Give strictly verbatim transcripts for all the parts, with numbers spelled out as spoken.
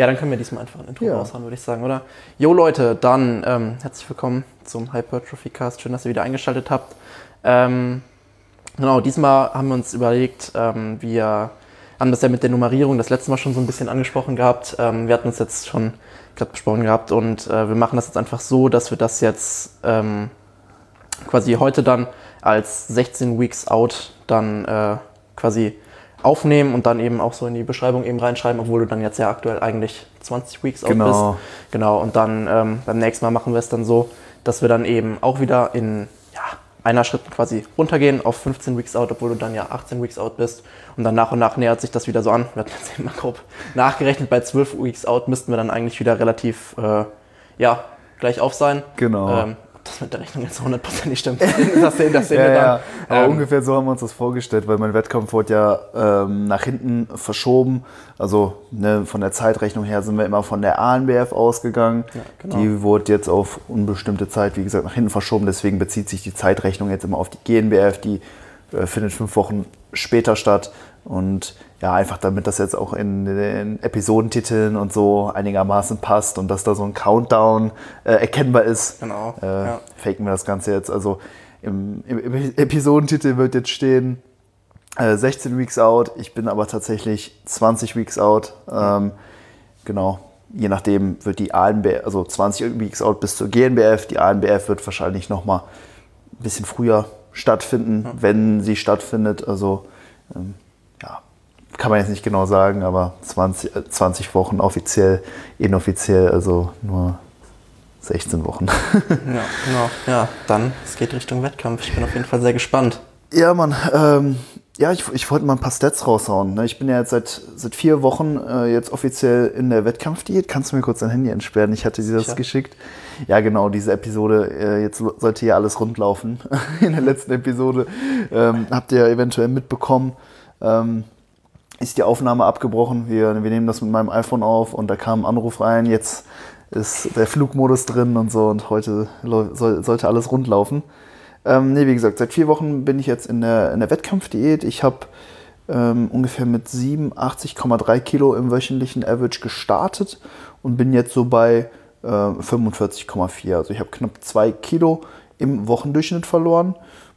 Ja, dann können wir diesmal einfach ein Intro ja. raushauen, würde ich sagen, oder? Jo Leute, dann ähm, herzlich willkommen zum Hypertrophy Cast. Schön, dass ihr wieder eingeschaltet habt. Ähm, genau, diesmal haben wir uns überlegt, ähm, wir haben das ja mit der Nummerierung das letzte Mal schon so ein bisschen angesprochen gehabt. Ähm, wir hatten uns jetzt schon gerade besprochen gehabt und äh, wir machen das jetzt einfach so, dass wir das jetzt ähm, quasi heute dann als sechzehn Weeks Out dann äh, quasi aufnehmen und dann eben auch so in die Beschreibung eben reinschreiben, obwohl du dann jetzt ja aktuell eigentlich zwanzig Weeks Out genau. bist. Genau. Und dann ähm, beim nächsten Mal machen wir es dann so, dass wir dann eben auch wieder in ja, einer Schritt quasi runtergehen auf fünfzehn Weeks Out, obwohl du dann ja achtzehn Weeks Out bist. Und dann nach und nach nähert sich das wieder so an. Wir hatten jetzt eben mal grob nachgerechnet, bei zwölf Weeks Out müssten wir dann eigentlich wieder relativ äh, ja, gleich auf sein. Genau. Ähm, das mit der Rechnung jetzt hundert Prozent nicht stimmt. Das sehen, das sehen ja, wir dann. Ja. Aber ähm, ungefähr so haben wir uns das vorgestellt, weil mein Wettkampf wurde ja ähm, nach hinten verschoben. Also ne, von der Zeitrechnung her sind wir immer von der A N B F ausgegangen. Ja, genau. Die wurde jetzt auf unbestimmte Zeit, wie gesagt, nach hinten verschoben. Deswegen bezieht sich die Zeitrechnung jetzt immer auf die G N B F. Die äh, findet fünf Wochen später statt. Und ja, einfach damit das jetzt auch in den Episodentiteln und so einigermaßen passt und dass da so ein Countdown äh, erkennbar ist, genau. äh, ja. faken wir das Ganze jetzt. Also im, im Episodentitel wird jetzt stehen äh, sechzehn Weeks Out, ich bin aber tatsächlich zwanzig Weeks Out. Ähm, genau, je nachdem wird die A N B F, also zwanzig Weeks Out bis zur G N B F, die A N B F wird wahrscheinlich nochmal ein bisschen früher stattfinden, ja. wenn sie stattfindet. Also ähm, ja, kann man jetzt nicht genau sagen, aber zwanzig, zwanzig Wochen offiziell, inoffiziell, also nur sechzehn Wochen. Ja, genau. Ja, dann, es geht Richtung Wettkampf. Ich bin auf jeden Fall sehr gespannt. Ja, Mann, ähm, ja, ich, ich wollte mal ein paar Stats raushauen. Ne? Ich bin ja jetzt seit, seit vier Wochen äh, jetzt offiziell in der Wettkampfdiät. Kannst du mir kurz dein Handy entsperren? Ich hatte dir das ja. geschickt. Ja, genau, diese Episode, äh, jetzt sollte ja alles rundlaufen. In der letzten Episode ähm, habt ihr eventuell mitbekommen, ähm, ist die Aufnahme abgebrochen. Wir, wir nehmen das mit meinem iPhone auf und da kam ein Anruf rein. Jetzt ist der Flugmodus drin und so und heute soll, sollte alles rund laufen. Ähm, nee, wie gesagt, seit vier Wochen bin ich jetzt in der, in der Wettkampfdiät. Ich habe ähm, ungefähr mit siebenundachtzig Komma drei Kilo im wöchentlichen Average gestartet und bin jetzt so bei äh, fünfundvierzig Komma vier. Also ich habe knapp zwei Kilo im Wochendurchschnitt verloren.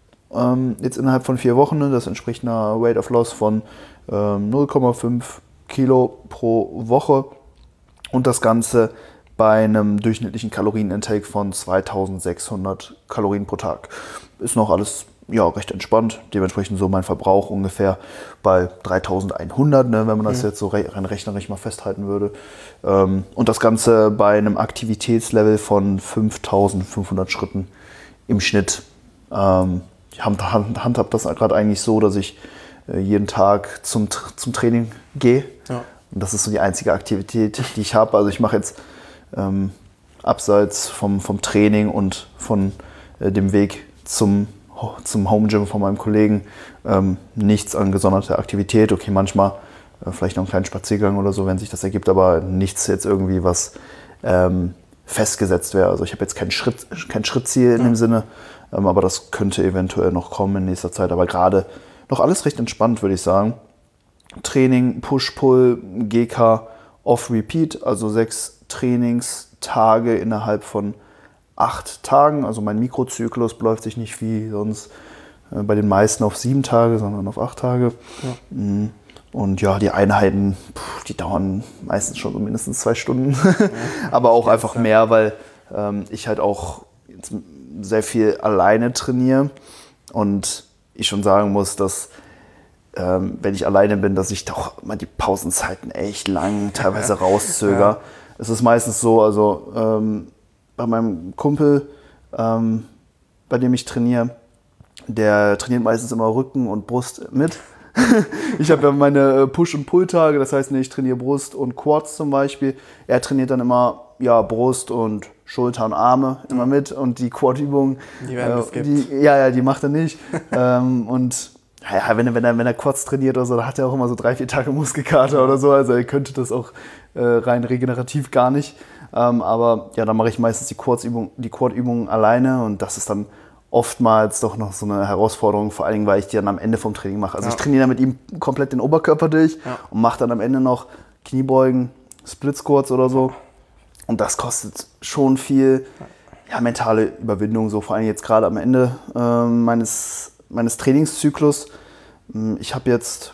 Ähm, jetzt innerhalb von vier Wochen, ne, das entspricht einer Weight of Loss von ähm, null Komma fünf Kilo pro Woche und das Ganze bei einem durchschnittlichen Kalorienintake von zweitausendsechshundert Kalorien pro Tag. Ist noch alles ja, recht entspannt, dementsprechend so mein Verbrauch ungefähr bei dreitausendeinhundert, ne, wenn man das mhm. jetzt so rein rechnerisch mal festhalten würde. Ähm, und das Ganze bei einem Aktivitätslevel von fünftausendfünfhundert Schritten im Schnitt. Ähm, ich handhab das gerade eigentlich so, dass ich äh, jeden Tag zum, zum Training gehe. Ja. Und das ist so die einzige Aktivität, die ich habe. Also ich mache jetzt ähm, abseits vom, vom Training und von äh, dem Weg zum, zum Home Gym von meinem Kollegen ähm, nichts an gesonderter Aktivität. Okay, manchmal äh, vielleicht noch einen kleinen Spaziergang oder so, wenn sich das ergibt, aber nichts jetzt irgendwie, was ähm, festgesetzt wäre. Also ich habe jetzt kein Schritt, kein Schrittziel in ja. dem Sinne, ähm, aber das könnte eventuell noch kommen in nächster Zeit. Aber gerade noch alles recht entspannt, würde ich sagen. Training, Push-Pull, G K, Off-Repeat, also sechs Trainingstage innerhalb von acht Tagen. Also mein Mikrozyklus beläuft sich nicht wie sonst äh, bei den meisten auf sieben Tage, sondern auf acht Tage. Ja. Und ja, die Einheiten, pff, die dauern meistens schon so mindestens zwei Stunden. Ja. Aber auch einfach mehr, weil ähm, ich halt auch jetzt sehr viel alleine trainiere und ich schon sagen muss, dass ähm, wenn ich alleine bin, dass ich doch mal die Pausenzeiten echt lang teilweise ja. rauszöger. Ja. Es ist meistens so, also ähm, bei meinem Kumpel, ähm, bei dem ich trainiere, der trainiert meistens immer Rücken und Brust mit. Ich habe ja meine Push- und Pull-Tage, das heißt, ich trainiere Brust und Quads zum Beispiel. Er trainiert dann immer ja, Brust und Schulter und Arme immer mit und die Quad-Übungen, die werden äh, die, ja, ja, die macht er nicht. ähm, und ja, wenn er, wenn er, wenn er Quads trainiert oder so, dann hat er auch immer so drei, vier Tage Muskelkater oder so. Also er könnte das auch äh, rein regenerativ gar nicht. Ähm, aber ja, dann mache ich meistens die Quad-Übungen die Quad-Übungen alleine und das ist dann oftmals doch noch so eine Herausforderung, vor allem, weil ich die dann am Ende vom Training mache. Also ja. ich trainiere dann mit ihm komplett den Oberkörper durch ja. und mache dann am Ende noch Kniebeugen, Split Squats oder so. Und das kostet schon viel ja, mentale Überwindung, so vor allem jetzt gerade am Ende äh, meines, meines Trainingszyklus. Ich habe jetzt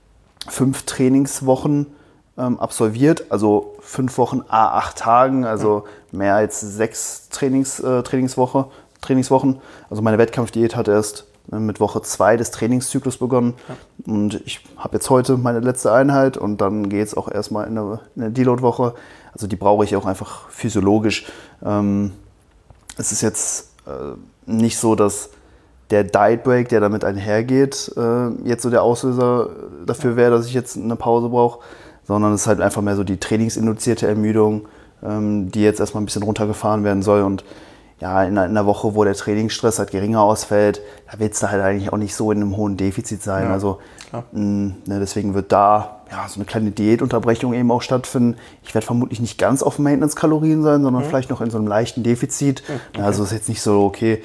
fünf Trainingswochen ähm, absolviert, also fünf Wochen à acht Tagen, also mehr als sechs Trainings, äh, Trainingswoche, Trainingswochen. Also meine Wettkampfdiät hat erst äh, mit Woche zwei des Trainingszyklus begonnen. Ja. Und ich habe jetzt heute meine letzte Einheit und dann geht es auch erstmal in eine, in eine Deload-Woche. Also die brauche ich auch einfach physiologisch. Ähm, es ist jetzt äh, nicht so, dass der Diet Break, der damit einhergeht, äh, jetzt so der Auslöser dafür wäre, dass ich jetzt eine Pause brauche, sondern es ist halt einfach mehr so die trainingsinduzierte Ermüdung, ähm, die jetzt erstmal ein bisschen runtergefahren werden soll. Und ja, in einer Woche, wo der Trainingsstress halt geringer ausfällt, da wird es da halt eigentlich auch nicht so in einem hohen Defizit sein. Ja, also mh, ne, deswegen wird da ja, so eine kleine Diätunterbrechung eben auch stattfinden. Ich werde vermutlich nicht ganz auf Maintenance-Kalorien sein, sondern mhm. vielleicht noch in so einem leichten Defizit. Okay. Also es ist jetzt nicht so, okay,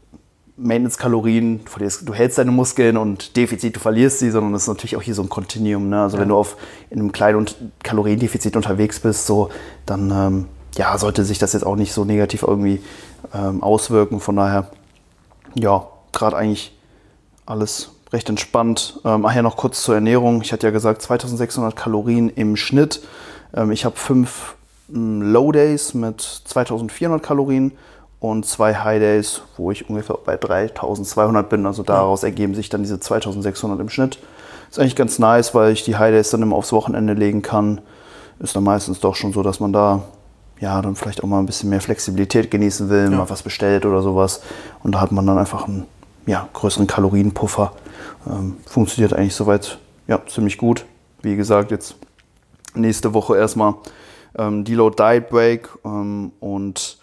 Maintenance-Kalorien, du hältst deine Muskeln und Defizit, du verlierst sie, sondern es ist natürlich auch hier so ein Kontinuum. Ne? Also ja. wenn du auf in einem kleinen Kaloriendefizit unterwegs bist, so, dann ähm, ja, sollte sich das jetzt auch nicht so negativ irgendwie ähm, auswirken. Von daher, ja, gerade eigentlich alles recht entspannt. Ähm, ach ja, noch kurz zur Ernährung. Ich hatte ja gesagt, zweitausendsechshundert Kalorien im Schnitt. Ähm, ich habe fünf ähm, Low Days mit zweitausendvierhundert Kalorien und zwei High Days, wo ich ungefähr bei dreitausendzweihundert bin. Also daraus ergeben sich dann diese zweitausendsechshundert im Schnitt. Ist eigentlich ganz nice, weil ich die High Days dann immer aufs Wochenende legen kann. Ist dann meistens doch schon so, dass man da ja dann vielleicht auch mal ein bisschen mehr Flexibilität genießen will, ja. mal was bestellt oder sowas. Und da hat man dann einfach einen ja, größeren Kalorienpuffer. Ähm, funktioniert eigentlich soweit ja, ziemlich gut. Wie gesagt, jetzt nächste Woche erstmal ähm, Deload Diet Break ähm, und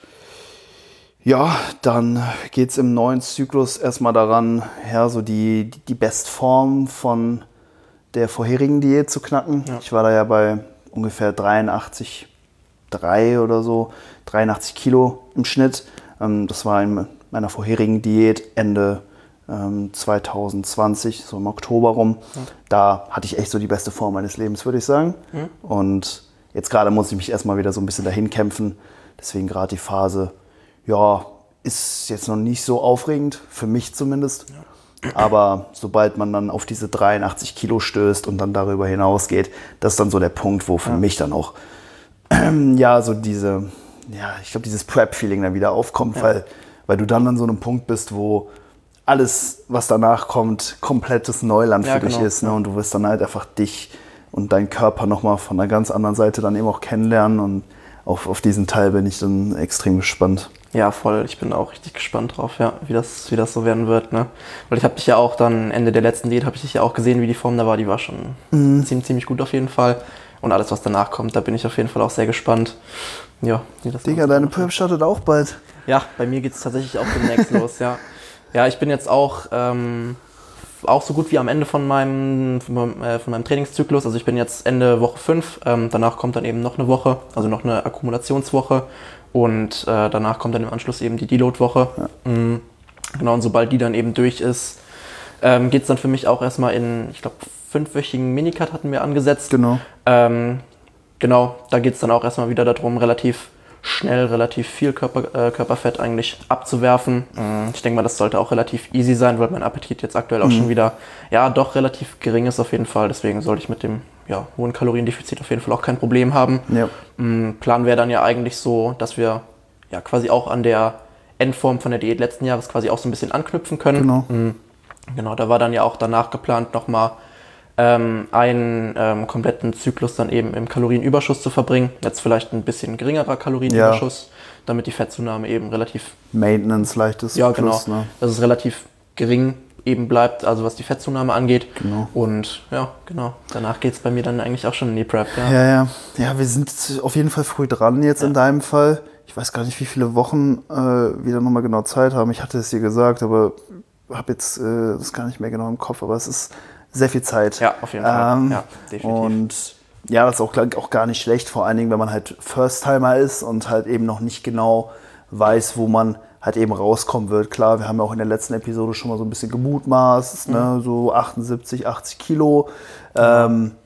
ja, dann geht es im neuen Zyklus erstmal daran, ja, so die, die Bestform von der vorherigen Diät zu knacken. Ja. Ich war da ja bei ungefähr dreiundachtzig Komma drei oder so, dreiundachtzig Kilo im Schnitt. Ähm, das war in meiner vorherigen Diät Ende ähm, zweitausendzwanzig, so im Oktober rum. Ja. Da hatte ich echt so die beste Form meines Lebens, würde ich sagen. Mhm. Und jetzt gerade muss ich mich erstmal wieder so ein bisschen dahin kämpfen. Deswegen gerade die Phase, ja, ist jetzt noch nicht so aufregend, für mich zumindest. Ja. Aber sobald man dann auf diese dreiundachtzig Kilo stößt und dann darüber hinausgeht, das ist dann so der Punkt, wo für ja. mich dann auch ähm, ja, so diese, ja, ich glaube, dieses Prep-Feeling dann wieder aufkommt, ja. weil, weil du dann an so einem Punkt bist, wo alles, was danach kommt, komplettes Neuland ja, für genau. dich ist. Ne? Und du wirst dann halt einfach dich und deinen Körper nochmal von einer ganz anderen Seite dann eben auch kennenlernen. Und auf, auf diesen Teil bin ich dann extrem gespannt. Ja, voll. Ich bin auch richtig gespannt drauf, ja, wie das, wie das so werden wird. Ne? Weil ich habe dich ja auch dann, Ende der letzten Diät, habe ich dich ja auch gesehen, wie die Form da war. Die war schon mhm. ziemlich, ziemlich gut auf jeden Fall. Und alles, was danach kommt, da bin ich auf jeden Fall auch sehr gespannt. Ja, wie das Digga, deine Prep startet auch bald. Ja, bei mir geht es tatsächlich auch demnächst los, ja. Ja, ich bin jetzt auch, ähm, auch so gut wie am Ende von meinem, von meinem, äh, von meinem Trainingszyklus. Also ich bin jetzt Ende Woche fünf, ähm, danach kommt dann eben noch eine Woche, also noch eine Akkumulationswoche. Und äh, danach kommt dann im Anschluss eben die Deload-Woche. Ja. Mhm. Genau, und sobald die dann eben durch ist, ähm, geht es dann für mich auch erstmal in, ich glaube, fünfwöchigen Minicut hatten wir angesetzt. Genau. Ähm, genau, da geht es dann auch erstmal wieder darum, relativ schnell, relativ viel Körper, äh, Körperfett eigentlich abzuwerfen. Mhm. Ich denke mal, das sollte auch relativ easy sein, weil mein Appetit jetzt aktuell auch mhm. schon wieder, ja, doch relativ gering ist auf jeden Fall. Deswegen sollte ich mit dem ja, hohen Kaloriendefizit auf jeden Fall auch kein Problem haben. Ja. Mhm. Plan wäre dann ja eigentlich so, dass wir ja quasi auch an der Endform von der Diät letzten Jahres quasi auch so ein bisschen anknüpfen können. Genau. Mhm. Genau, da war dann ja auch danach geplant, nochmal ähm, einen ähm, kompletten Zyklus dann eben im Kalorienüberschuss zu verbringen. Jetzt vielleicht ein bisschen geringerer Kalorienüberschuss, ja. damit die Fettzunahme eben relativ... Maintenance leichtes Ja, genau. Plus, ne? Dass es relativ gering eben bleibt, also was die Fettzunahme angeht. Genau. Und ja, genau. Danach geht es bei mir dann eigentlich auch schon in die Prep. Ja, ja. Ja, ja wir sind auf jeden Fall früh dran jetzt ja. in deinem Fall. Ich weiß gar nicht, wie viele Wochen äh, wir dann nochmal genau Zeit haben. Ich hatte es dir gesagt, aber habe jetzt äh, das gar nicht mehr genau im Kopf. Aber es ist sehr viel Zeit. Ja, auf jeden Fall. Ähm, ja, definitiv. Und ja, das ist auch, auch gar nicht schlecht, vor allen Dingen, wenn man halt First-Timer ist und halt eben noch nicht genau weiß, wo man halt eben rauskommen wird. Klar, wir haben ja auch in der letzten Episode schon mal so ein bisschen gemutmaßt, mhm. ne? So achtundsiebzig, achtzig Kilo. Ähm,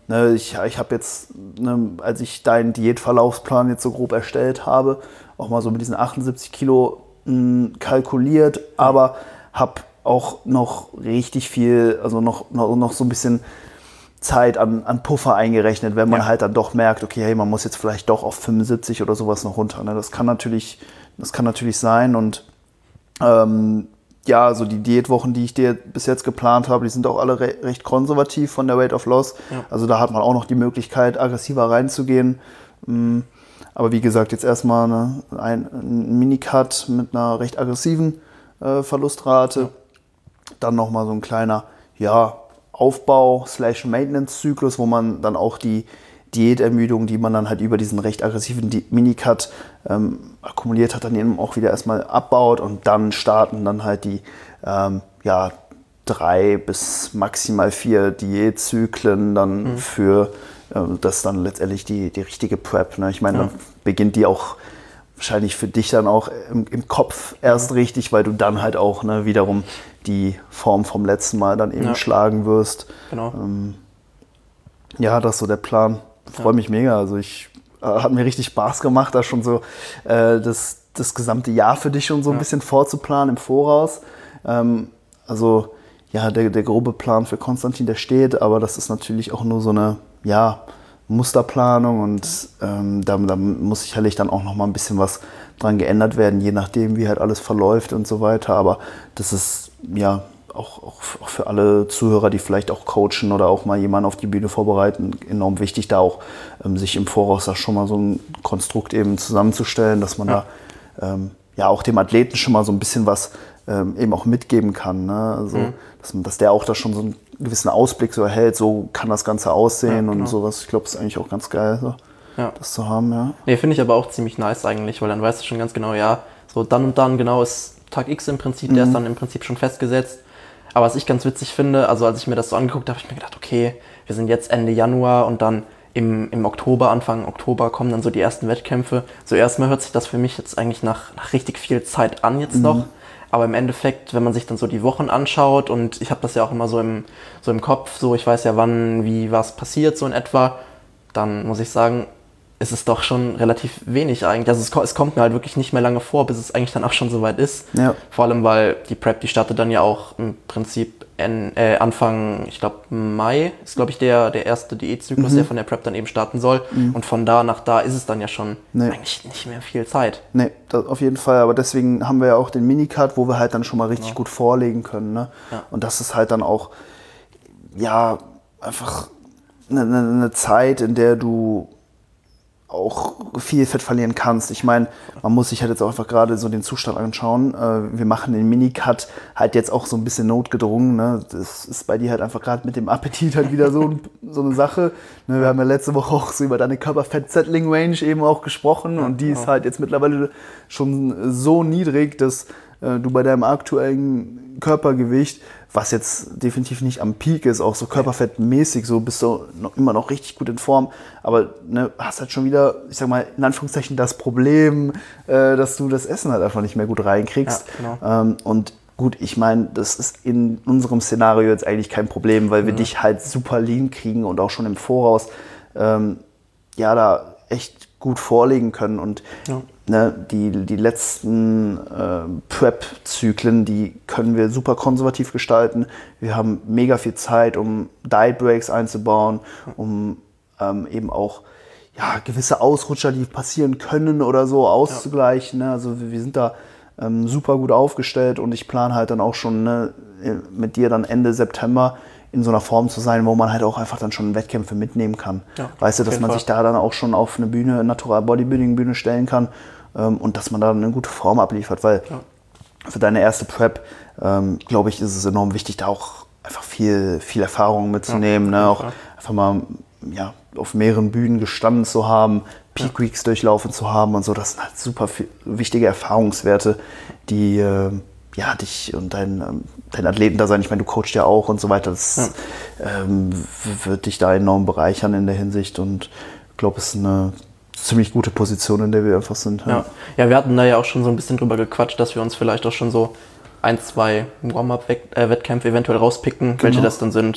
Ne, ich ich habe jetzt, ne, als ich deinen Diätverlaufsplan jetzt so grob erstellt habe, auch mal so mit diesen achtundsiebzig Kilo mh, kalkuliert, aber habe auch noch richtig viel, also noch, noch, noch so ein bisschen Zeit an, an Puffer eingerechnet, wenn man ja. halt dann doch merkt, okay, hey, man muss jetzt vielleicht doch auf fünfundsiebzig oder sowas noch runter. Ne? Das kann natürlich, das kann natürlich sein und ähm, ja, so die Diätwochen, die ich dir bis jetzt geplant habe, die sind auch alle re- recht konservativ von der Weight of Loss. Ja. Also da hat man auch noch die Möglichkeit, aggressiver reinzugehen. Aber wie gesagt, jetzt erstmal eine, ein, ein Minicut mit einer recht aggressiven äh, Verlustrate. Ja. Dann nochmal so ein kleiner, ja, Aufbau slash Maintenance-Zyklus, wo man dann auch die Diätermüdung, die man dann halt über diesen recht aggressiven Minicut ähm, akkumuliert hat, dann eben auch wieder erstmal abbaut und dann starten dann halt die ähm, ja, drei bis maximal vier Diätzyklen dann mhm. für äh, das dann letztendlich die, die richtige Prep. Ne? Ich meine, ja. dann beginnt die auch wahrscheinlich für dich dann auch im, im Kopf erst mhm. richtig, weil du dann halt auch ne, wiederum die Form vom letzten Mal dann eben ja. schlagen wirst. Genau. Ähm, ja, das ist so der Plan. Ich freue mich mega. Also ich äh, hat mir richtig Spaß gemacht, da schon so äh, das, das gesamte Jahr für dich schon so ein ja. bisschen vorzuplanen im Voraus. Ähm, also ja, der, der grobe Plan für Konstantin, der steht, aber das ist natürlich auch nur so eine ja, Musterplanung und ähm, da, da muss sicherlich dann auch noch mal ein bisschen was dran geändert werden, je nachdem, wie halt alles verläuft und so weiter. Aber das ist ja Auch, auch, auch für alle Zuhörer, die vielleicht auch coachen oder auch mal jemanden auf die Bühne vorbereiten, enorm wichtig, da auch ähm, sich im Voraus da schon mal so ein Konstrukt eben zusammenzustellen, dass man ja. da ähm, ja auch dem Athleten schon mal so ein bisschen was ähm, eben auch mitgeben kann. Ne? Also, mhm. dass, dass der auch da schon so einen gewissen Ausblick so erhält, so kann das Ganze aussehen ja, genau. und sowas. Ich glaube, das ist eigentlich auch ganz geil, so, ja. das zu haben. Ja. Nee, finde ich aber auch ziemlich nice eigentlich, weil dann weißt du schon ganz genau, ja, so dann und dann genau ist Tag X im Prinzip, mhm. der ist dann im Prinzip schon festgesetzt. Aber was ich ganz witzig finde, also als ich mir das so angeguckt habe, habe ich mir gedacht, okay, wir sind jetzt Ende Januar und dann im, im Oktober, Anfang Oktober kommen dann so die ersten Wettkämpfe. So erstmal hört sich das für mich jetzt eigentlich nach, nach richtig viel Zeit an jetzt mhm. noch. Aber im Endeffekt, wenn man sich dann so die Wochen anschaut und ich habe das ja auch immer so im, so im Kopf, so ich weiß ja wann, wie was passiert so in etwa, dann muss ich sagen, ist es doch schon relativ wenig eigentlich. Also es, es kommt mir halt wirklich nicht mehr lange vor, bis es eigentlich dann auch schon soweit ist. Ja. Vor allem, weil die Prep, die startet dann ja auch im Prinzip en, äh, Anfang, ich glaube Mai, ist glaube ich der, der erste Diätzyklus, mhm. der von der Prep dann eben starten soll. Mhm. Und von da nach da ist es dann ja schon nee. eigentlich nicht mehr viel Zeit. Nee, das auf jeden Fall. Aber deswegen haben wir ja auch den Minicut, wo wir halt dann schon mal richtig ja. gut vorlegen können. Ne? Ja. Und das ist halt dann auch, ja, einfach eine, eine Zeit, in der du auch viel Fett verlieren kannst. Ich meine, man muss sich halt jetzt auch einfach gerade so den Zustand anschauen. Wir machen den Minicut halt jetzt auch so ein bisschen notgedrungen. Ne? Das ist bei dir halt einfach gerade mit dem Appetit halt wieder so, so eine Sache. Ne? Wir haben ja letzte Woche auch so über deine Körperfett-Settling-Range eben auch gesprochen und die ist halt jetzt mittlerweile schon so niedrig, dass äh, du bei deinem aktuellen Körpergewicht, was jetzt definitiv nicht am Peak ist, auch so körperfettmäßig, so bist du noch, immer noch richtig gut in Form, aber ne, hast halt schon wieder, ich sag mal, in Anführungszeichen das Problem, äh, dass du das Essen halt einfach nicht mehr gut reinkriegst. Ja, genau. ähm, und gut, ich meine, das ist in unserem Szenario jetzt eigentlich kein Problem, weil wir mhm. dich halt super lean kriegen und auch schon im Voraus ähm, ja da echt gut vorlegen können und ja. Ne, die, die letzten äh, Prep-Zyklen, die können wir super konservativ gestalten. Wir haben mega viel Zeit, um Diet Breaks einzubauen, um ähm, eben auch ja, gewisse Ausrutscher, die passieren können oder so, auszugleichen. Ja. Ne? Also wir, wir sind da ähm, super gut aufgestellt und ich plane halt dann auch schon ne, mit dir dann Ende September in so einer Form zu sein, wo man halt auch einfach dann schon Wettkämpfe mitnehmen kann. Ja, weißt du, dass man Fall. sich da dann auch schon auf eine Bühne, Natural Bodybuilding Bühne stellen kann ähm, und dass man da eine gute Form abliefert, weil ja. für deine erste Prep, ähm, glaube ich, ist es enorm wichtig, da auch einfach viel, viel Erfahrung mitzunehmen, ja, ne? Auch einfach mal ja, auf mehreren Bühnen gestanden zu haben, Peak Weeks ja. durchlaufen zu haben und so, das sind halt super viel, wichtige Erfahrungswerte, die äh, ja, dich und dein, dein Athletendasein, ich meine, du coachst ja auch und so weiter, das ja. ähm, wird dich da enorm bereichern in der Hinsicht und ich glaube, es ist eine ziemlich gute Position, in der wir einfach sind. Ja. Ja. ja, wir hatten da ja auch schon so ein bisschen drüber gequatscht, dass wir uns vielleicht auch schon so ein, zwei Warm-Up-Wettkämpfe eventuell rauspicken, genau. welche das dann sind.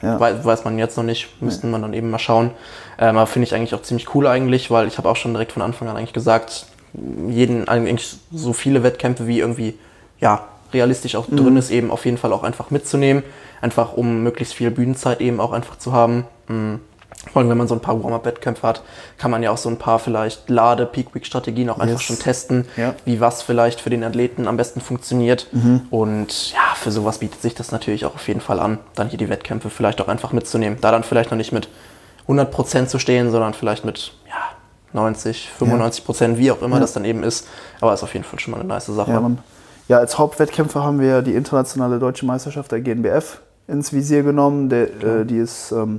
ja. weiß, weiß man jetzt noch nicht, müssten man dann eben mal schauen. Ähm, aber finde ich eigentlich auch ziemlich cool eigentlich, weil ich habe auch schon direkt von Anfang an eigentlich gesagt, jeden, eigentlich so viele Wettkämpfe wie irgendwie, ja, realistisch auch mhm. drin ist, eben auf jeden Fall auch einfach mitzunehmen, einfach um möglichst viel Bühnenzeit eben auch einfach zu haben. Mhm. Vor allem, wenn man so ein paar Warm-Up-Wettkämpfe hat, kann man ja auch so ein paar vielleicht Lade-Peak-Week-Strategien auch einfach yes. schon testen, ja. wie was vielleicht für den Athleten am besten funktioniert. Mhm. Und ja, für sowas bietet sich das natürlich auch auf jeden Fall an, dann hier die Wettkämpfe vielleicht auch einfach mitzunehmen. Da dann vielleicht noch nicht mit hundert Prozent zu stehen, sondern vielleicht mit ja, neunzig, fünfundneunzig Prozent, ja. wie auch immer ja. das dann eben ist. Aber ist auf jeden Fall schon mal eine nice Sache. Ja, man, ja, als Hauptwettkämpfe haben wir die internationale deutsche Meisterschaft der G N B F ins Visier genommen. Der, äh, die ist ähm,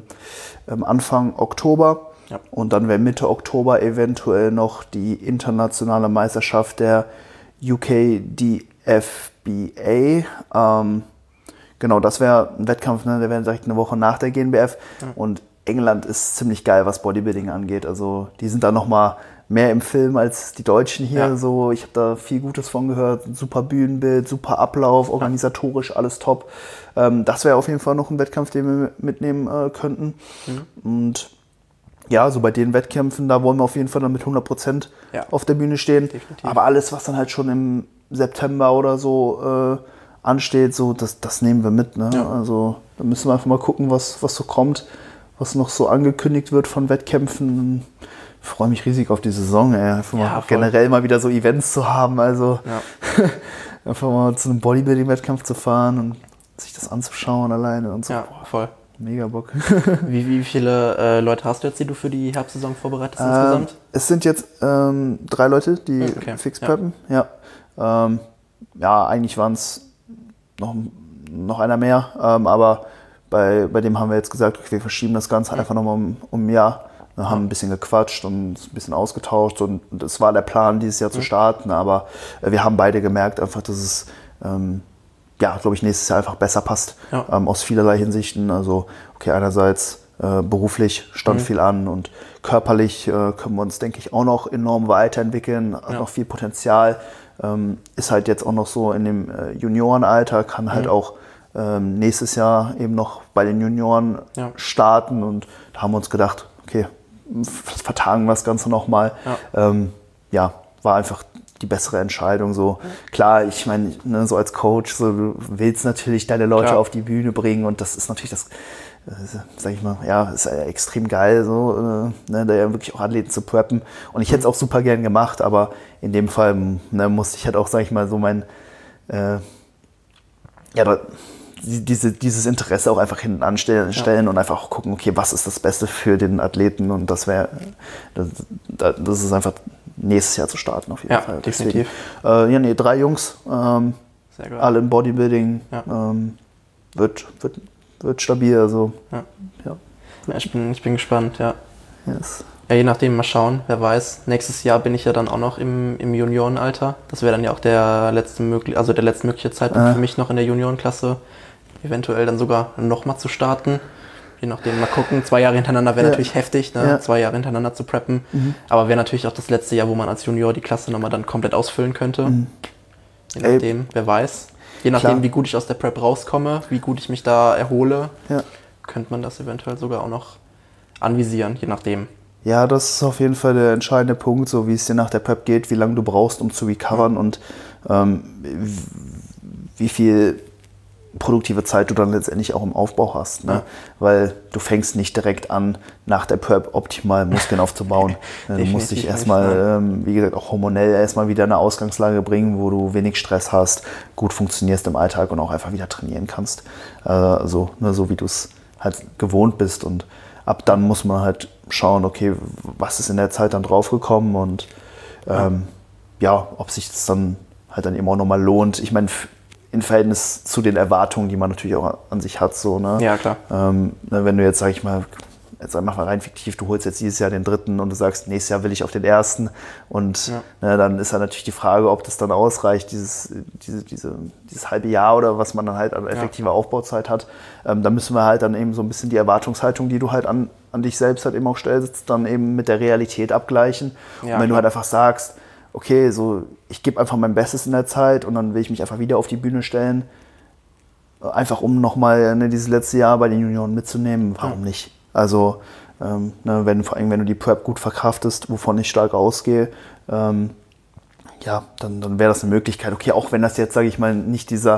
Anfang Oktober. Ja. Und dann wäre Mitte Oktober eventuell noch die internationale Meisterschaft der U K D F B A. Ähm, genau, das wäre ein Wettkampf, ne? Der wäre direkt eine Woche nach der G N B F. Ja. Und England ist ziemlich geil, was Bodybuilding angeht. Also die sind da nochmal mehr im Film als die Deutschen hier. Ja. So, ich habe da viel Gutes von gehört. Super Bühnenbild, super Ablauf, organisatorisch alles top. Ähm, das wäre auf jeden Fall noch ein Wettkampf, den wir mitnehmen äh, könnten. Mhm. Und ja, so bei den Wettkämpfen, da wollen wir auf jeden Fall dann mit hundert Prozent ja. auf der Bühne stehen. Definitiv. Aber alles, was dann halt schon im September oder so äh, ansteht, so, das, das nehmen wir mit. Ne? Ja. Also da müssen wir einfach mal gucken, was, was so kommt, was noch so angekündigt wird von Wettkämpfen. Ich freue mich riesig auf die Saison, ey. Einfach ja, mal generell mal wieder so Events zu haben. Also ja. einfach mal zu einem Bodybuilding-Wettkampf zu fahren und sich das anzuschauen alleine und so. Ja, voll. Mega Bock. wie, wie viele äh, Leute hast du jetzt, die du für die Herbstsaison vorbereitest ähm, insgesamt? Es sind jetzt ähm, drei Leute, die okay. fix preppen. Ja, ja, ähm, ja eigentlich waren es noch, noch einer mehr, ähm, aber bei, bei dem haben wir jetzt gesagt, okay, wir verschieben das Ganze mhm. einfach nochmal um, um ein Jahr. Wir haben ein bisschen gequatscht und ein bisschen ausgetauscht und es war der Plan, dieses Jahr zu starten, aber wir haben beide gemerkt einfach, dass es, ähm, ja, glaube ich, nächstes Jahr einfach besser passt, ja. ähm, aus vielerlei Hinsichten. Also, okay, einerseits äh, beruflich stand mhm. viel an und körperlich äh, können wir uns, denke ich, auch noch enorm weiterentwickeln, hat ja. noch viel Potenzial, ähm, ist halt jetzt auch noch so in dem äh, Juniorenalter, kann halt mhm. auch ähm, nächstes Jahr eben noch bei den Junioren ja. starten und da haben wir uns gedacht, okay, vertagen wir das Ganze nochmal. Ja. Ähm, ja, war einfach die bessere Entscheidung. So. Klar, ich meine, ne, so als Coach, so, du willst natürlich deine Leute Klar. auf die Bühne bringen und das ist natürlich das, äh, sag ich mal, ja, ist äh, extrem geil, so, äh, ne, da ja wirklich auch Athleten zu preppen. Und ich hätte es auch super gern gemacht, aber in dem Fall ne, musste ich halt auch, sag ich mal, so mein, äh, ja, da, Diese, dieses Interesse auch einfach hinten anstellen stellen ja. und einfach auch gucken, okay, was ist das Beste für den Athleten und das wäre, das, das ist einfach nächstes Jahr zu starten auf jeden ja, Fall. Definitiv. Deswegen, äh, ja, nee, drei Jungs, ähm, alle im Bodybuilding, ja. ähm, wird, wird, wird stabil, also ja. Ja. Ja, ich, bin, ich bin gespannt, ja. Yes. Ja, je nachdem, mal schauen, wer weiß. Nächstes Jahr bin ich ja dann auch noch im, im Juniorenalter. Das wäre dann ja auch der letzte mögliche, also der letztmögliche Zeitpunkt äh. für mich noch in der Juniorenklasse. Eventuell dann sogar nochmal zu starten. Je nachdem, mal gucken. Zwei Jahre hintereinander wäre ja. natürlich heftig, ne? ja. zwei Jahre hintereinander zu preppen. Mhm. Aber wäre natürlich auch das letzte Jahr, wo man als Junior die Klasse nochmal dann komplett ausfüllen könnte. Mhm. Je nachdem, Ey. wer weiß. Je nachdem, Klar. wie gut ich aus der Prep rauskomme, wie gut ich mich da erhole, ja. könnte man das eventuell sogar auch noch anvisieren, je nachdem. Ja, das ist auf jeden Fall der entscheidende Punkt, so wie es dir nach der Prep geht, wie lange du brauchst, um zu recovern mhm. und ähm, wie viel produktive Zeit du dann letztendlich auch im Aufbau hast, ne? Ja. Weil du fängst nicht direkt an, nach der Prep optimal Muskeln aufzubauen. Du musst dich erstmal, ähm, wie gesagt, auch hormonell erstmal wieder in eine Ausgangslage bringen, wo du wenig Stress hast, gut funktionierst im Alltag und auch einfach wieder trainieren kannst. Äh, also, ne, so wie du es halt gewohnt bist und ab dann muss man halt schauen, okay, was ist in der Zeit dann draufgekommen und ähm, ja. ja, ob sich das dann halt dann eben auch nochmal lohnt. Ich meine, im Verhältnis zu den Erwartungen, die man natürlich auch an sich hat. So, ne? Ja, klar. Ähm, wenn du jetzt, sag ich mal, jetzt einfach mal rein fiktiv, du holst jetzt dieses Jahr den dritten und du sagst, nächstes Jahr will ich auf den ersten und ja. ne, dann ist ja natürlich die Frage, ob das dann ausreicht, dieses, diese, diese, dieses halbe Jahr oder was man dann halt an effektiver ja. Aufbauzeit hat. Ähm, da müssen wir halt dann eben so ein bisschen die Erwartungshaltung, die du halt an, an dich selbst halt eben auch stellst, dann eben mit der Realität abgleichen. Ja, und wenn klar. du halt einfach sagst, okay, so ich gebe einfach mein Bestes in der Zeit und dann will ich mich einfach wieder auf die Bühne stellen, einfach um nochmal ne, dieses letzte Jahr bei den Junioren mitzunehmen, warum ja. nicht? Also ähm, ne, wenn, vor allem wenn du die Prep gut verkraftest, wovon ich stark ausgehe, ähm, ja, dann, dann wäre das eine Möglichkeit. Okay, auch wenn das jetzt, sage ich mal, nicht dieser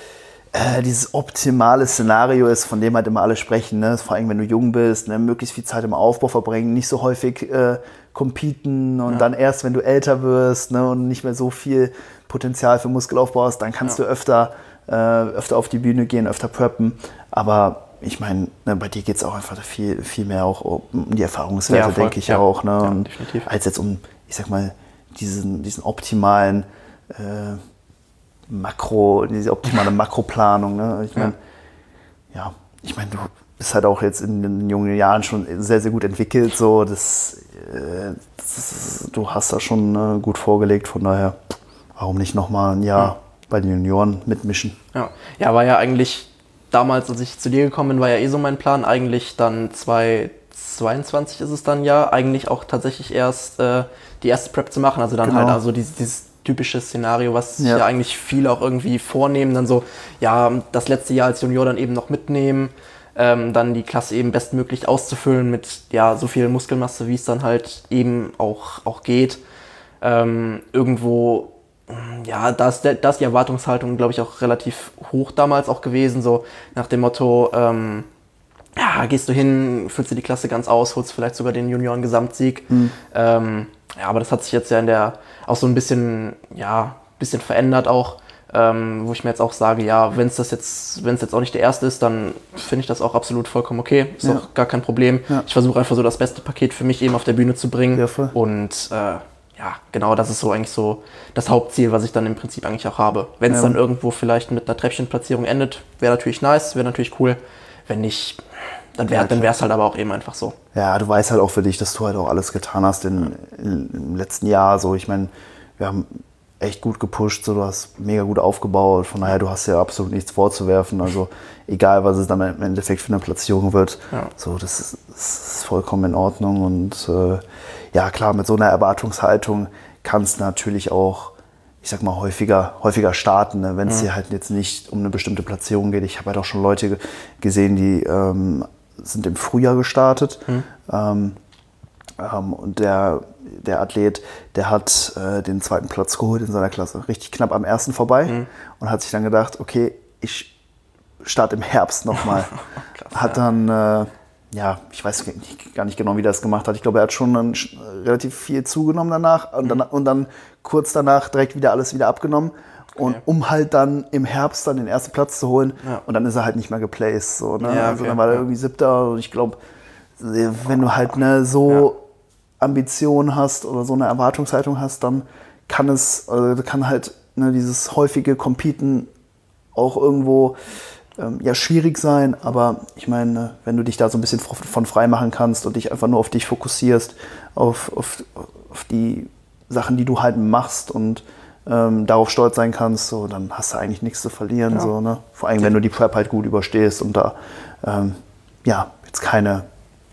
äh, dieses optimale Szenario ist, von dem halt immer alle sprechen, ne? Vor allem wenn du jung bist, ne? Möglichst viel Zeit im Aufbau verbringen, nicht so häufig äh, competen und ja. dann erst, wenn du älter wirst, ne? Und nicht mehr so viel Potenzial für Muskelaufbau hast, dann kannst ja. du öfter, äh, öfter auf die Bühne gehen, öfter preppen. Aber ich meine, ne, bei dir geht es auch einfach viel, viel mehr auch um die Erfahrungswerte, ja, denke ich ja. auch. Ne? Ja, und als jetzt um, ich sag mal, diesen, diesen optimalen äh, Makro, diese optimale Makroplanung. Ne? Ich meine, ja. ja, ich meine, du bist halt auch jetzt in den jungen Jahren schon sehr, sehr gut entwickelt. So, das, äh, das, du hast da schon äh, gut vorgelegt, von daher, warum nicht nochmal ein Jahr ja. bei den Junioren mitmischen? Ja. ja, war ja eigentlich damals, als ich zu dir gekommen bin, war ja eh so mein Plan, eigentlich dann zweitausendzweiundzwanzig ist es dann ja, eigentlich auch tatsächlich erst äh, die erste Prep zu machen, also dann genau. halt also dieses, dieses typische Szenario, was sich ja. ja eigentlich viele auch irgendwie vornehmen, dann so, ja, das letzte Jahr als Junior dann eben noch mitnehmen, ähm, dann die Klasse eben bestmöglich auszufüllen mit ja so viel Muskelmasse, wie es dann halt eben auch, auch geht. Ähm, irgendwo, ja, da ist, da ist die Erwartungshaltung, glaube ich, auch relativ hoch damals auch gewesen, so nach dem Motto, ähm, ja, gehst du hin, füllst du die Klasse ganz aus, holst vielleicht sogar den Junioren-Gesamtsieg. Mhm. Ähm, ja, aber das hat sich jetzt ja in der auch so ein bisschen, ja, bisschen verändert auch, ähm, wo ich mir jetzt auch sage, ja, wenn es das jetzt, wenn es jetzt auch nicht der erste ist, dann finde ich das auch absolut vollkommen okay, ist ja. auch gar kein Problem. Ja. Ich versuche einfach so das beste Paket für mich eben auf der Bühne zu bringen ja, voll. Und äh, ja, genau, das ist so eigentlich so das Hauptziel, was ich dann im Prinzip eigentlich auch habe. Wenn es ja. dann irgendwo vielleicht mit einer Treppchenplatzierung endet, wäre natürlich nice, wäre natürlich cool. Wenn nicht, dann wäre ja, es halt aber auch eben einfach so. Ja, du weißt halt auch für dich, dass du halt auch alles getan hast in, in, im letzten Jahr. So, ich meine, wir haben echt gut gepusht, so, du hast mega gut aufgebaut. Von daher, du hast ja absolut nichts vorzuwerfen. Also egal, was es dann im Endeffekt für eine Platzierung wird, ja. so, das ist, das ist vollkommen in Ordnung. Und äh, ja, klar, mit so einer Erwartungshaltung kannst du natürlich auch, ich sag mal, häufiger, häufiger starten, ne? Wenn es mhm. dir halt jetzt nicht um eine bestimmte Platzierung geht. Ich habe halt auch schon Leute gesehen, die ähm, sind im Frühjahr gestartet. Mhm. Ähm, ähm, und der, der Athlet, der hat äh, den zweiten Platz geholt in seiner Klasse. Richtig knapp am ersten vorbei mhm. und hat sich dann gedacht, okay, ich starte im Herbst nochmal. Hat dann, äh, ja, ich weiß gar nicht genau, wie der das gemacht hat. Ich glaube, er hat schon dann relativ viel zugenommen danach und, mhm. dann, und dann kurz danach direkt wieder alles wieder abgenommen. Und okay. um halt dann im Herbst dann den ersten Platz zu holen. Ja. Und dann ist er halt nicht mehr geplaced. So, ne? ja, also okay. dann war er irgendwie siebter. Und ich glaube, wenn du halt ne, so ja. Ambitionen hast oder so eine Erwartungshaltung hast, dann kann es, also kann halt ne, dieses häufige Competen auch irgendwo ähm, ja, schwierig sein. Aber ich meine, wenn du dich da so ein bisschen von frei machen kannst und dich einfach nur auf dich fokussierst, auf, auf, auf die Sachen, die du halt machst und ähm, darauf stolz sein kannst, so, dann hast du eigentlich nichts zu verlieren. Ja. So, ne? Vor allem, wenn du die Prep halt gut überstehst und da ähm, ja, jetzt keine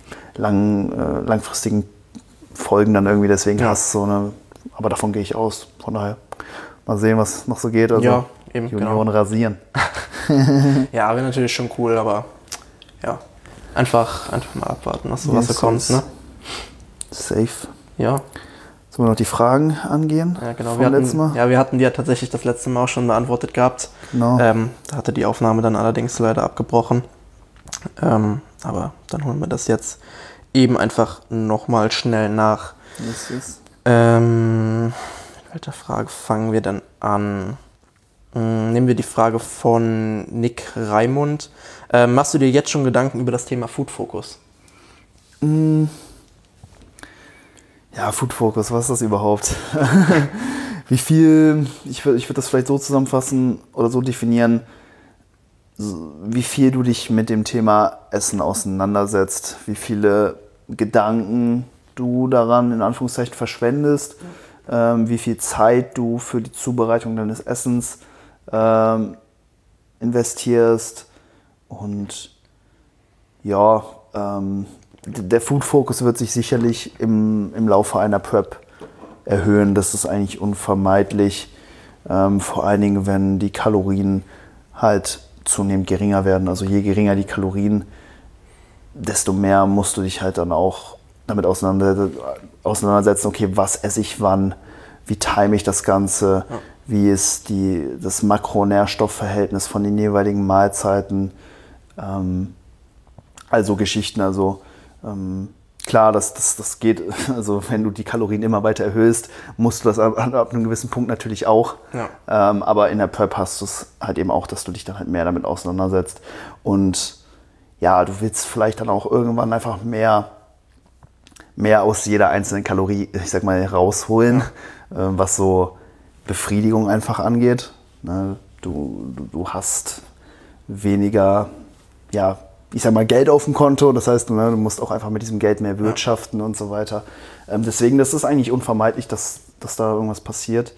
lang, äh, langfristigen Folgen dann irgendwie deswegen ja. hast. So, ne? Aber davon gehe ich aus. Von daher mal sehen, was noch so geht. Also, ja, eben, Junioren genau. rasieren. Ja, wäre natürlich schon cool, aber ja, einfach, einfach mal abwarten, was so yes, was so kommt. Ne? Safe. Ja. Sollen wir noch die Fragen angehen? Ja, genau. Wir hatten, Mal? Ja, wir hatten die ja tatsächlich das letzte Mal auch schon beantwortet gehabt. Genau. Ähm, da hatte die Aufnahme dann allerdings leider abgebrochen. Ähm, aber dann holen wir das jetzt eben einfach nochmal schnell nach. Yes, yes. Ähm, mit welcher Frage fangen wir denn an? Ähm, nehmen wir die Frage von Nick Raimund. Ähm, machst du dir jetzt schon Gedanken über das Thema Food Focus? Mm. Ja, Food Focus, was ist das überhaupt? Wie viel, ich würde ich würd das vielleicht so zusammenfassen oder so definieren, wie viel du dich mit dem Thema Essen auseinandersetzt, wie viele Gedanken du daran in Anführungszeichen verschwendest, ähm, wie viel Zeit du für die Zubereitung deines Essens ähm, investierst und ja, ähm, der Food Focus wird sich sicherlich im, im Laufe einer Prep erhöhen. Das ist eigentlich unvermeidlich. Ähm, vor allen Dingen, wenn die Kalorien halt zunehmend geringer werden. Also je geringer die Kalorien, desto mehr musst du dich halt dann auch damit auseinander, auseinandersetzen, okay, was esse ich wann, wie time ich das Ganze, ja. wie ist die, das Makronährstoffverhältnis von den jeweiligen Mahlzeiten, ähm, also Geschichten, also ähm, klar, das, das, das geht, also wenn du die Kalorien immer weiter erhöhst, musst du das ab, ab einem gewissen Punkt natürlich auch, ja. ähm, aber in der Prep hast du es halt eben auch, dass du dich dann halt mehr damit auseinandersetzt und ja, du willst vielleicht dann auch irgendwann einfach mehr mehr aus jeder einzelnen Kalorie, ich sag mal, rausholen, ja. was so Befriedigung einfach angeht. Du, du, du hast weniger, ja, ich sag mal, Geld auf dem Konto, das heißt, du musst auch einfach mit diesem Geld mehr wirtschaften ja. und so weiter. Deswegen, das ist eigentlich unvermeidlich, dass, dass da irgendwas passiert.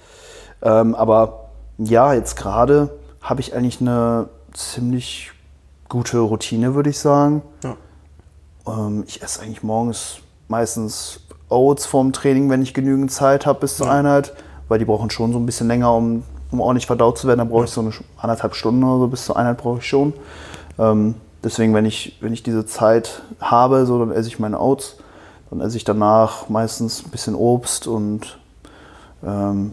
Aber ja, jetzt gerade habe ich eigentlich eine ziemlich gute Routine, würde ich sagen. Ja. Ich esse eigentlich morgens meistens Oats vorm Training, wenn ich genügend Zeit habe bis zur ja. Einheit, weil die brauchen schon so ein bisschen länger, um, um ordentlich verdaut zu werden. Da brauche ich so eine anderthalb Stunden oder so bis zur Einheit brauche ich schon. Ähm, deswegen, wenn ich, wenn ich diese Zeit habe, so, dann esse ich meine Oats. Dann esse ich danach meistens ein bisschen Obst und ähm,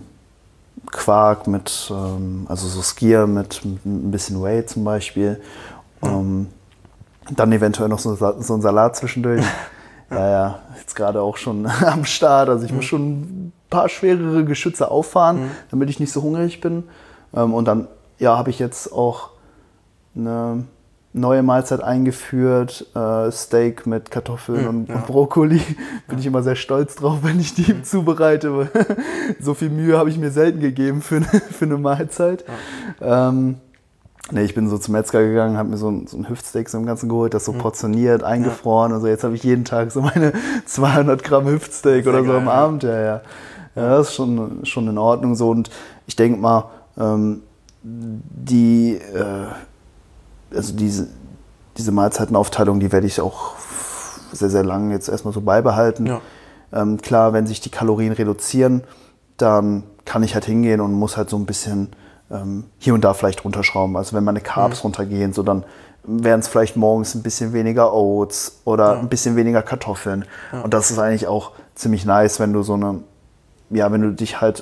Quark mit, ähm, also so Skier mit, mit ein bisschen Whey zum Beispiel. Ja. Ähm, dann eventuell noch so, so ein Salat zwischendurch. Ja, ja, jetzt gerade auch schon am Start. Also ich muss schon ein paar schwerere Geschütze auffahren, mhm. damit ich nicht so hungrig bin. Und dann ja, habe ich jetzt auch eine neue Mahlzeit eingeführt. Äh, Steak mit Kartoffeln mhm, und, ja. und Brokkoli. Bin ich immer sehr stolz drauf, wenn ich die mhm. zubereite. So viel Mühe habe ich mir selten gegeben für eine, für eine Mahlzeit. Ja. Ähm, Nee, ich bin so zum Metzger gegangen, habe mir so ein, so ein Hüftsteak so im Ganzen geholt, das so portioniert, eingefroren. Also jetzt habe ich jeden Tag so meine zweihundert Gramm Hüftsteak oder so geil, am ja. Abend. Ja, ja. Ja, das ist schon, schon in Ordnung so. Und ich denke mal, ähm, die, äh, also diese, diese Mahlzeitenaufteilung, die werde ich auch sehr, sehr lange jetzt erstmal so beibehalten. Ja. Ähm, klar, wenn sich die Kalorien reduzieren, dann kann ich halt hingehen und muss halt so ein bisschen ähm, hier und da vielleicht runterschrauben. Also wenn meine Carbs mhm. runtergehen, so dann wären es vielleicht morgens ein bisschen weniger Oats oder ja. ein bisschen weniger Kartoffeln. Ja. Und das ist eigentlich auch ziemlich nice, wenn du so eine, ja, wenn du dich halt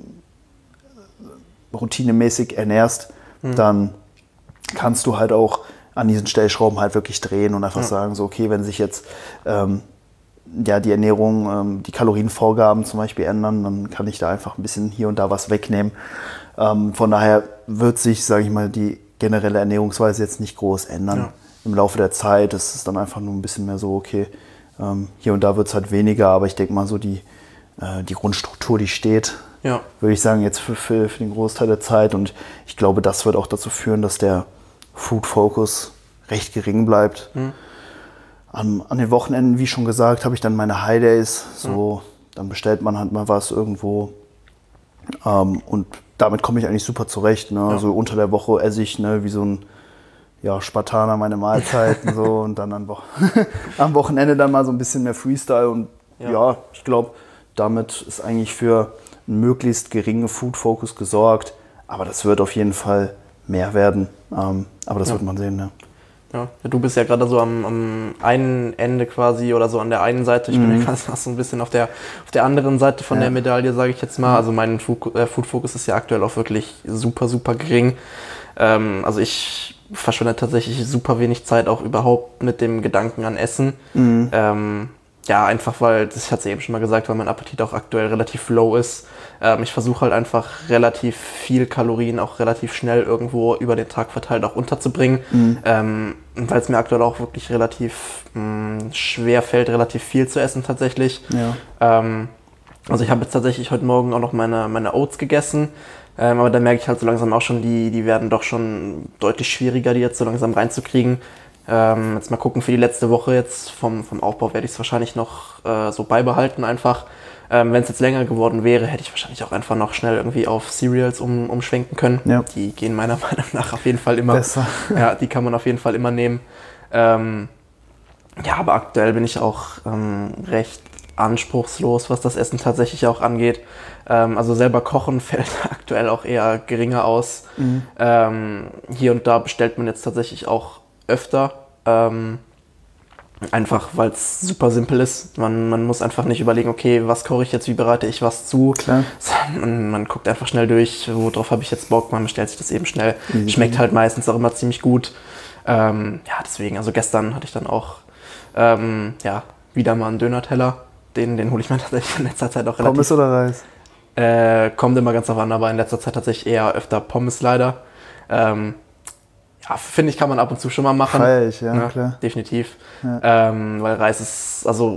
routinemäßig ernährst, mhm. dann kannst du halt auch an diesen Stellschrauben halt wirklich drehen und einfach ja. sagen, so okay, wenn sich jetzt ähm, ja, die Ernährung, ähm, die Kalorienvorgaben zum Beispiel ändern, dann kann ich da einfach ein bisschen hier und da was wegnehmen. Ähm, von daher wird sich, sage ich mal, die generelle Ernährungsweise jetzt nicht groß ändern ja. im Laufe der Zeit. Es ist dann einfach nur ein bisschen mehr so, okay, ähm, hier und da wird es halt weniger, aber ich denke mal so, die, äh, die Grundstruktur, die steht, ja. würde ich sagen, jetzt für, für, für den Großteil der Zeit. Und ich glaube, das wird auch dazu führen, dass der Food Focus recht gering bleibt. Mhm. An, an den Wochenenden, wie schon gesagt, habe ich dann meine High Days. So, mhm. dann bestellt man halt mal was irgendwo. Ähm, und damit komme ich eigentlich super zurecht. Ne? Ja. So unter der Woche esse ich ne, wie so ein ja, Spartaner meine Mahlzeiten. so, und dann am, Wo- am Wochenende dann mal so ein bisschen mehr Freestyle. Und ja, ja ich glaube, damit ist eigentlich für einen möglichst geringen Food Focus gesorgt. Aber das wird auf jeden Fall mehr werden. Ähm, aber das ja. wird man sehen. Ne? Ja, du bist ja gerade so am, am einen Ende quasi oder so an der einen Seite. Ich mhm. bin ja gerade so ein bisschen auf der, auf der anderen Seite von ja. der Medaille, sage ich jetzt mal. Also mein Food, äh, Food Focus ist ja aktuell auch wirklich super, super gering. Ähm, also ich verschwende tatsächlich super wenig Zeit auch überhaupt mit dem Gedanken an Essen. Mhm. Ähm, ja, einfach weil, das, ich hatte es eben schon mal gesagt, weil mein Appetit auch aktuell relativ low ist. Ähm, ich versuche halt einfach relativ viel Kalorien auch relativ schnell irgendwo über den Tag verteilt auch unterzubringen. Mhm. Ähm, weil es mir aktuell auch wirklich relativ mh, schwer fällt, relativ viel zu essen tatsächlich. Ja. Ähm, also ich habe jetzt tatsächlich heute Morgen auch noch meine, meine Oats gegessen. Ähm, aber da merke ich halt so langsam auch schon, die, die werden doch schon deutlich schwieriger, die jetzt so langsam reinzukriegen. Ähm, jetzt mal gucken für die letzte Woche jetzt vom, vom Aufbau werde ich es wahrscheinlich noch äh, so beibehalten einfach. Ähm, wenn es jetzt länger geworden wäre, hätte ich wahrscheinlich auch einfach noch schnell irgendwie auf Cereals um, umschwenken können. Ja. Die gehen meiner Meinung nach auf jeden Fall immer. Besser. Ja, die kann man auf jeden Fall immer nehmen. Ähm, ja, aber aktuell bin ich auch ähm, recht anspruchslos, was das Essen tatsächlich auch angeht. Ähm, also selber kochen fällt aktuell auch eher geringer aus. Mhm. Ähm, hier und da bestellt man jetzt tatsächlich auch öfter. Ähm, einfach, weil es super simpel ist. Man, man muss einfach nicht überlegen, okay, was koche ich jetzt, wie bereite ich was zu. Klar. Man, man guckt einfach schnell durch, worauf habe ich jetzt Bock, man bestellt sich das eben schnell. Mhm. Schmeckt halt meistens auch immer ziemlich gut. Ähm, ja, deswegen, also gestern hatte ich dann auch ähm, ja, wieder mal einen Döner-Teller. Den, den hole ich mir tatsächlich in letzter Zeit auch relativ... Pommes oder Reis? Äh, kommt immer ganz drauf an, aber in letzter Zeit tatsächlich eher öfter Pommes leider. Ähm, ja, finde ich, kann man ab und zu schon mal machen. Feier ich, ja, ne? Klar. Definitiv. Ja. Ähm, weil Reis ist, also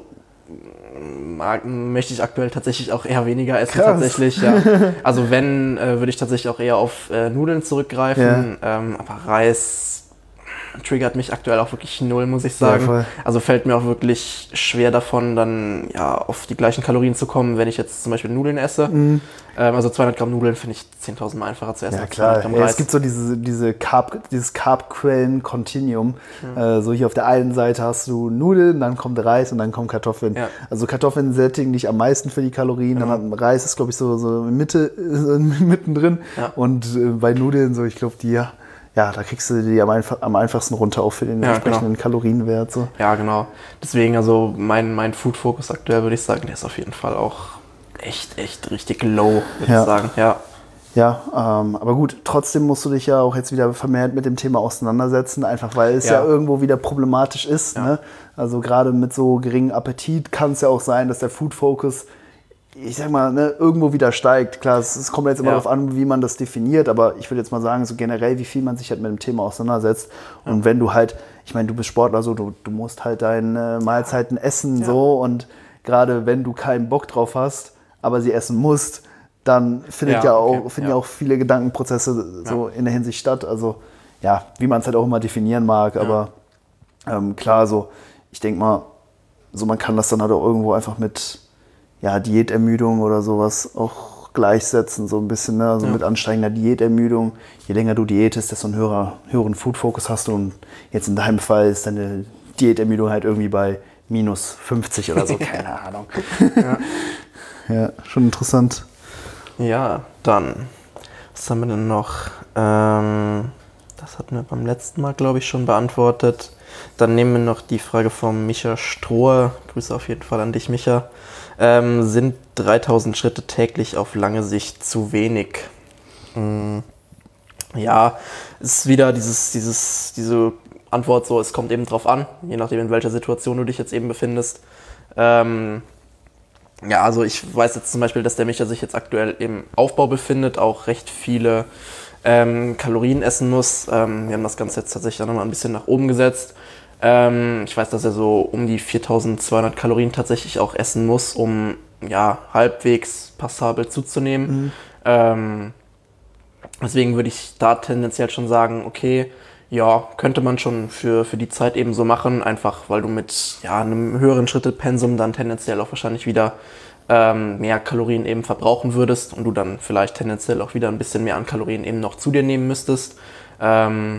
mag, möchte ich aktuell tatsächlich auch eher weniger essen. Krass. Tatsächlich. Ja. Also wenn, äh, würde ich tatsächlich auch eher auf äh, Nudeln zurückgreifen. Ja. Ähm, aber Reis triggert mich aktuell auch wirklich null, muss ich sagen. Ja, also fällt mir auch wirklich schwer davon, dann ja auf die gleichen Kalorien zu kommen, wenn ich jetzt zum Beispiel Nudeln esse. Mhm. Ähm, also zweihundert Gramm Nudeln finde ich zehntausend Mal einfacher zu essen. Ja klar, ja, es gibt so diese, diese Carb, dieses Carb-Quellen-Continuum. Mhm. Äh, so hier auf der einen Seite hast du Nudeln, dann kommt Reis und dann kommen Kartoffeln. Ja. Also Kartoffeln sättigen dich am meisten für die Kalorien. Genau. Dann hat Reis ist, glaube ich, so, so in Mitte, so mittendrin. Ja. Und äh, bei Nudeln so, ich glaube, die ja. Ja, da kriegst du die am, einfach, am einfachsten runter, auch für den ja, entsprechenden genau. Kalorienwert. So. Ja, genau. Deswegen, also mein, mein Food-Fokus aktuell, würde ich sagen, der ist auf jeden Fall auch echt, echt richtig low, würde ja. ich sagen. Ja, ja ähm, aber gut, trotzdem musst du dich ja auch jetzt wieder vermehrt mit dem Thema auseinandersetzen, einfach weil es ja, ja irgendwo wieder problematisch ist. Ja. Ne? Also gerade mit so geringem Appetit kann es ja auch sein, dass der Food-Fokus, ich sag mal, ne, irgendwo wieder steigt. Klar, es, es kommt jetzt immer ja. darauf an, wie man das definiert, aber ich würde jetzt mal sagen, so generell, wie viel man sich halt mit dem Thema auseinandersetzt. Ja. Und wenn du halt, ich meine, du bist Sportler, so, du, du musst halt deine Mahlzeiten essen, ja. so, und gerade wenn du keinen Bock drauf hast, aber sie essen musst, dann findet ja, ja auch, okay. finden ja. ja auch viele Gedankenprozesse so ja. in der Hinsicht statt. Also, ja, wie man es halt auch immer definieren mag, ja. aber ähm, klar, so, ich denke mal, so man kann das dann halt auch irgendwo einfach mit ja, Diätermüdung oder sowas auch gleichsetzen, so ein bisschen, ne? Also ja. mit ansteigender Diätermüdung. Je länger du diätest, desto einen höher, höheren Food-Fokus hast du. Und jetzt in deinem Fall ist deine Diätermüdung halt irgendwie bei minus fünfzig oder so, keine Ahnung. Ja. ja, schon interessant. Ja, dann, was haben wir denn noch? Ähm, das hatten wir beim letzten Mal, glaube ich, schon beantwortet. Dann nehmen wir noch die Frage von Micha Strohe. Grüße auf jeden Fall an dich, Micha. Ähm, sind dreitausend Schritte täglich auf lange Sicht zu wenig? Hm, ja, es ist wieder dieses, dieses, diese Antwort so, es kommt eben drauf an, je nachdem in welcher Situation du dich jetzt eben befindest. Ähm, ja, also ich weiß jetzt zum Beispiel, dass der Micha sich jetzt aktuell im Aufbau befindet, auch recht viele ähm, Kalorien essen muss. Ähm, wir haben das Ganze jetzt tatsächlich auch nochmal ein bisschen nach oben gesetzt. Ähm, ich weiß, dass er so um die viertausendzweihundert Kalorien tatsächlich auch essen muss, um ja, halbwegs passabel zuzunehmen. Mhm. Ähm, deswegen würde ich da tendenziell schon sagen, okay, ja, könnte man schon für, für die Zeit eben so machen, einfach weil du mit ja, einem höheren Schrittepensum dann tendenziell auch wahrscheinlich wieder ähm, mehr Kalorien eben verbrauchen würdest und du dann vielleicht tendenziell auch wieder ein bisschen mehr an Kalorien eben noch zu dir nehmen müsstest. Ähm,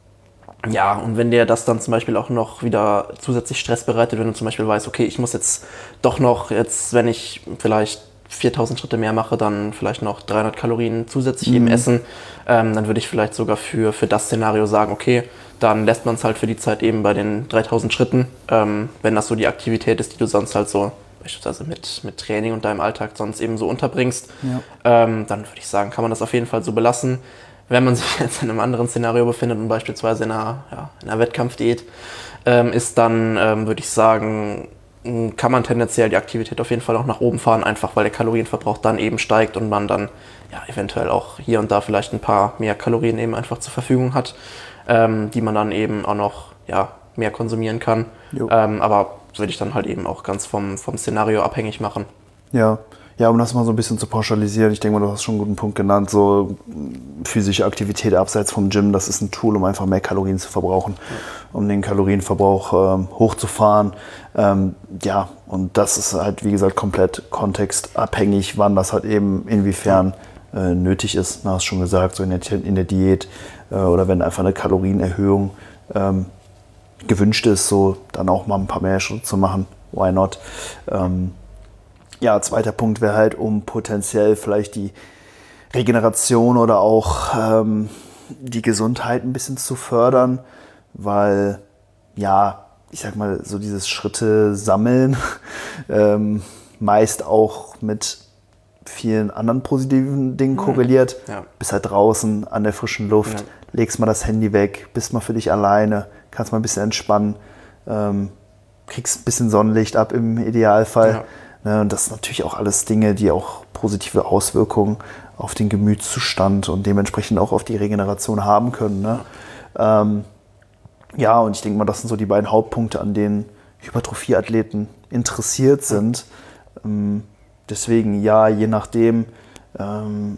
Ja, und wenn dir das dann zum Beispiel auch noch wieder zusätzlich Stress bereitet, wenn du zum Beispiel weißt, okay, ich muss jetzt doch noch, jetzt wenn ich vielleicht viertausend Schritte mehr mache, dann vielleicht noch dreihundert Kalorien zusätzlich mhm. eben essen, ähm, dann würde ich vielleicht sogar für, für das Szenario sagen, okay, dann lässt man es halt für die Zeit eben bei den dreitausend Schritten, ähm, wenn das so die Aktivität ist, die du sonst halt so beispielsweise mit, mit Training und deinem Alltag sonst eben so unterbringst, ja. ähm, dann würde ich sagen, kann man das auf jeden Fall so belassen. Wenn man sich jetzt in einem anderen Szenario befindet und beispielsweise in einer, ja, in einer Wettkampfdiät ähm, ist, dann ähm, würde ich sagen, kann man tendenziell die Aktivität auf jeden Fall auch nach oben fahren, einfach weil der Kalorienverbrauch dann eben steigt und man dann ja, eventuell auch hier und da vielleicht ein paar mehr Kalorien eben einfach zur Verfügung hat, ähm, die man dann eben auch noch ja, mehr konsumieren kann. Ähm, aber würde ich dann halt eben auch ganz vom, vom Szenario abhängig machen. Ja. Ja, um das mal so ein bisschen zu pauschalisieren, ich denke mal, du hast schon einen guten Punkt genannt, so physische Aktivität abseits vom Gym, das ist ein Tool, um einfach mehr Kalorien zu verbrauchen, ja. um den Kalorienverbrauch ähm, hochzufahren. Ähm, ja, und das ist halt, wie gesagt, komplett kontextabhängig, wann das halt eben inwiefern äh, nötig ist. Du hast schon gesagt, so in der, in der Diät äh, oder wenn einfach eine Kalorienerhöhung ähm, gewünscht ist, so dann auch mal ein paar mehr Schritte zu machen. Why not? Ähm, ja, zweiter Punkt wäre halt, um potenziell vielleicht die Regeneration oder auch ähm, die Gesundheit ein bisschen zu fördern, weil, ja, ich sag mal, so dieses Schritte sammeln ähm, meist auch mit vielen anderen positiven Dingen korreliert. Ja. Bist halt draußen an der frischen Luft, ja. legst mal das Handy weg, bist mal für dich alleine, kannst mal ein bisschen entspannen, ähm, kriegst ein bisschen Sonnenlicht ab im Idealfall. Ja. Ne, und das sind natürlich auch alles Dinge, die auch positive Auswirkungen auf den Gemütszustand und dementsprechend auch auf die Regeneration haben können. Ne? Ja. Ähm, ja, und ich denke mal, das sind so die beiden Hauptpunkte, an denen Hypertrophie-Athleten interessiert sind. Ja. Ähm, deswegen, ja, je nachdem, ähm,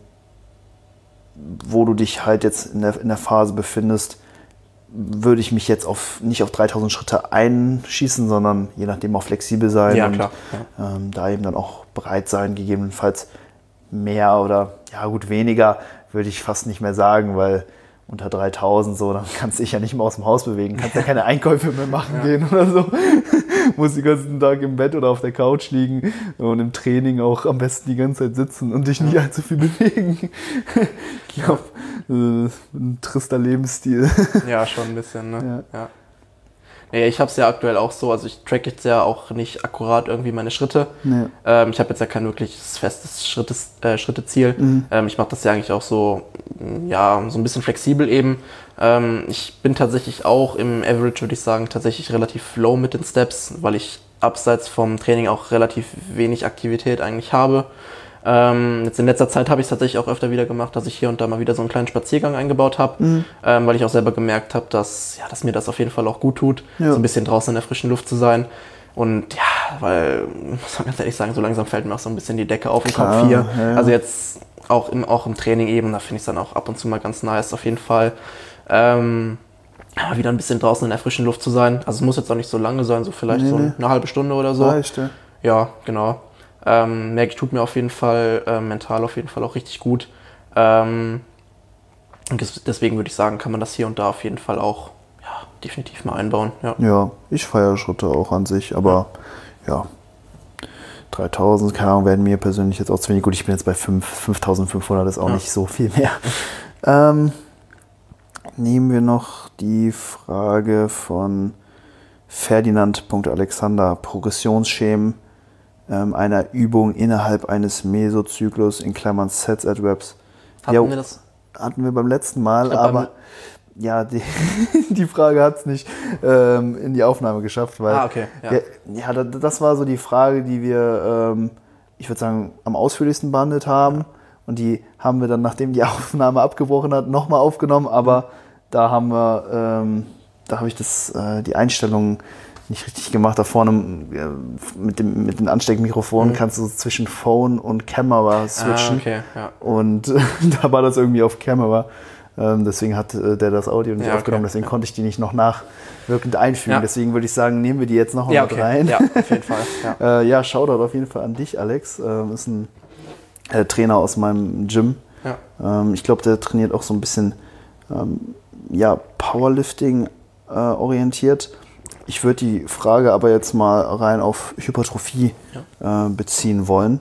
wo du dich halt jetzt in der, in der Phase befindest, würde ich mich jetzt auf, nicht auf dreitausend Schritte einschießen, sondern je nachdem auch flexibel sein ja, und klar. Ja. Ähm, da eben dann auch bereit sein, gegebenenfalls mehr oder, ja gut, weniger würde ich fast nicht mehr sagen, weil unter dreitausend so, dann kannst du dich ja nicht mehr aus dem Haus bewegen, kannst ja keine Einkäufe mehr machen ja. gehen oder so. Musst den ganzen Tag im Bett oder auf der Couch liegen und im Training auch am besten die ganze Zeit sitzen und dich nicht allzu viel bewegen. Ich glaube, ein trister Lebensstil. Ja, schon ein bisschen, ne? Ja. Ja. Nee, ich habe es ja aktuell auch so, also ich track jetzt ja auch nicht akkurat irgendwie meine Schritte. Nee. Ähm, ich habe jetzt ja kein wirkliches festes Schrittes, äh, Schritteziel. Mhm. Ähm, ich mache das ja eigentlich auch so, ja, so ein bisschen flexibel eben. Ähm, ich bin tatsächlich auch im Average, würde ich sagen, tatsächlich relativ low mit den Steps, weil ich abseits vom Training auch relativ wenig Aktivität eigentlich habe. Ähm, jetzt in letzter Zeit habe ich es tatsächlich auch öfter wieder gemacht, dass ich hier und da mal wieder so einen kleinen Spaziergang eingebaut habe, mhm. ähm, weil ich auch selber gemerkt habe, dass, ja, dass mir das auf jeden Fall auch gut tut, ja. so ein bisschen draußen in der frischen Luft zu sein. Und ja, weil, muss man ganz ehrlich sagen, so langsam fällt mir auch so ein bisschen die Decke auf den Kopf hier. Ja. Also jetzt auch im, auch im Training eben, da finde ich es dann auch ab und zu mal ganz nice auf jeden Fall. Ähm, ja, wieder ein bisschen draußen in der frischen Luft zu sein. Also es muss jetzt auch nicht so lange sein, so vielleicht nee, so eine nee. halbe Stunde oder so. Reicht, ja. Ja, genau. Ähm, merke ich, tut mir auf jeden Fall äh, mental auf jeden Fall auch richtig gut. Ähm, und deswegen würde ich sagen, kann man das hier und da auf jeden Fall auch ja, definitiv mal einbauen. Ja, ja, ich feiere Schritte auch an sich, aber ja, ja dreitausend, keine Ahnung, werden mir persönlich jetzt auch zu wenig. Gut, ich bin jetzt bei fünftausendfünfhundert, ist auch ja. nicht so viel mehr. ähm, nehmen wir noch die Frage von Ferdinand.Alexander, Progressionsschemen einer Übung innerhalb eines Mesozyklus, in Klammern Sets at Reps. Hatten ja, wir das? Hatten wir beim letzten Mal, glaub, aber ja, die, die Frage hat es nicht ähm, in die Aufnahme geschafft, weil ah, okay. ja. Wir, ja, das war so die Frage, die wir, ähm, ich würde sagen, am ausführlichsten behandelt haben. Ja. Und die haben wir dann, nachdem die Aufnahme abgebrochen hat, nochmal aufgenommen, aber mhm. da haben wir, ähm, da habe ich das, äh, die Einstellungen nicht richtig gemacht. Da vorne mit dem, mit den Ansteckmikrofonen mhm. kannst du zwischen Phone und Kamera switchen. Ah, okay, ja. Und äh, da war das irgendwie auf Kamera. Ähm, deswegen hat äh, der das Audio nicht ja, aufgenommen. Okay. Deswegen konnte ich die nicht noch nachwirkend einfügen. Ja. Deswegen würde ich sagen, nehmen wir die jetzt noch mal ja, mit okay. rein. Ja, auf jeden Fall. Ja, äh, ja, Shoutout auf jeden Fall an dich, Alex. Ähm, ist ein äh, Trainer aus meinem Gym. Ja. Ähm, ich glaube, der trainiert auch so ein bisschen ähm, ja, Powerlifting äh, orientiert. Ich würde die Frage aber jetzt mal rein auf Hypertrophie ja. äh, beziehen wollen.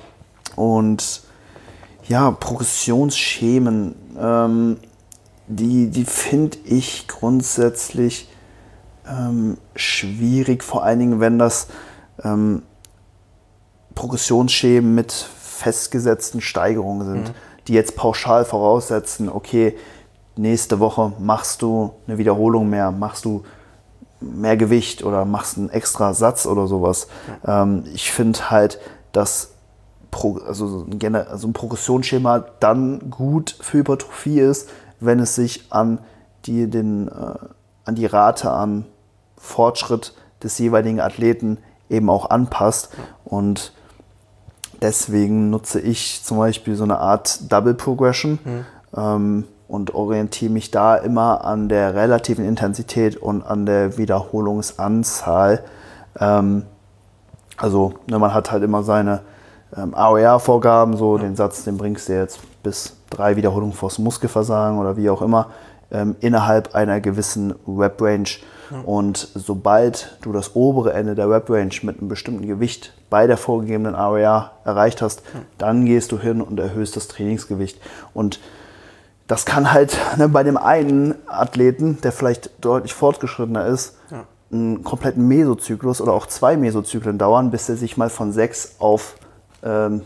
Und ja, Progressionsschemen, ähm, die, die finde ich grundsätzlich ähm, schwierig, vor allen Dingen, wenn das ähm, Progressionsschemen mit festgesetzten Steigerungen sind, mhm. die jetzt pauschal voraussetzen, okay, nächste Woche machst du eine Wiederholung mehr, machst du mehr Gewicht oder machst einen extra Satz oder sowas. Ja. Ähm, ich finde halt, dass Pro, also, ein, also ein Progressionsschema dann gut für Hypertrophie ist, wenn es sich an die, den, äh, an die Rate an Fortschritt des jeweiligen Athleten eben auch anpasst. Ja. Und deswegen nutze ich zum Beispiel so eine Art Double Progression. Mhm. Ähm, und orientiere mich da immer an der relativen Intensität und an der Wiederholungsanzahl. Ähm, also ne, man hat halt immer seine ähm, A O R-Vorgaben, so ja. den Satz, den bringst du jetzt bis drei Wiederholungen vors Muskelversagen oder wie auch immer ähm, innerhalb einer gewissen Rep-Range. Ja. Und sobald du das obere Ende der Rep-Range mit einem bestimmten Gewicht bei der vorgegebenen R A R erreicht hast, ja. dann gehst du hin und erhöhst das Trainingsgewicht. Und das kann halt ne, bei dem einen Athleten, der vielleicht deutlich fortgeschrittener ist, ja. einen kompletten Mesozyklus oder auch zwei Mesozyklen dauern, bis er sich mal von sechs auf ähm,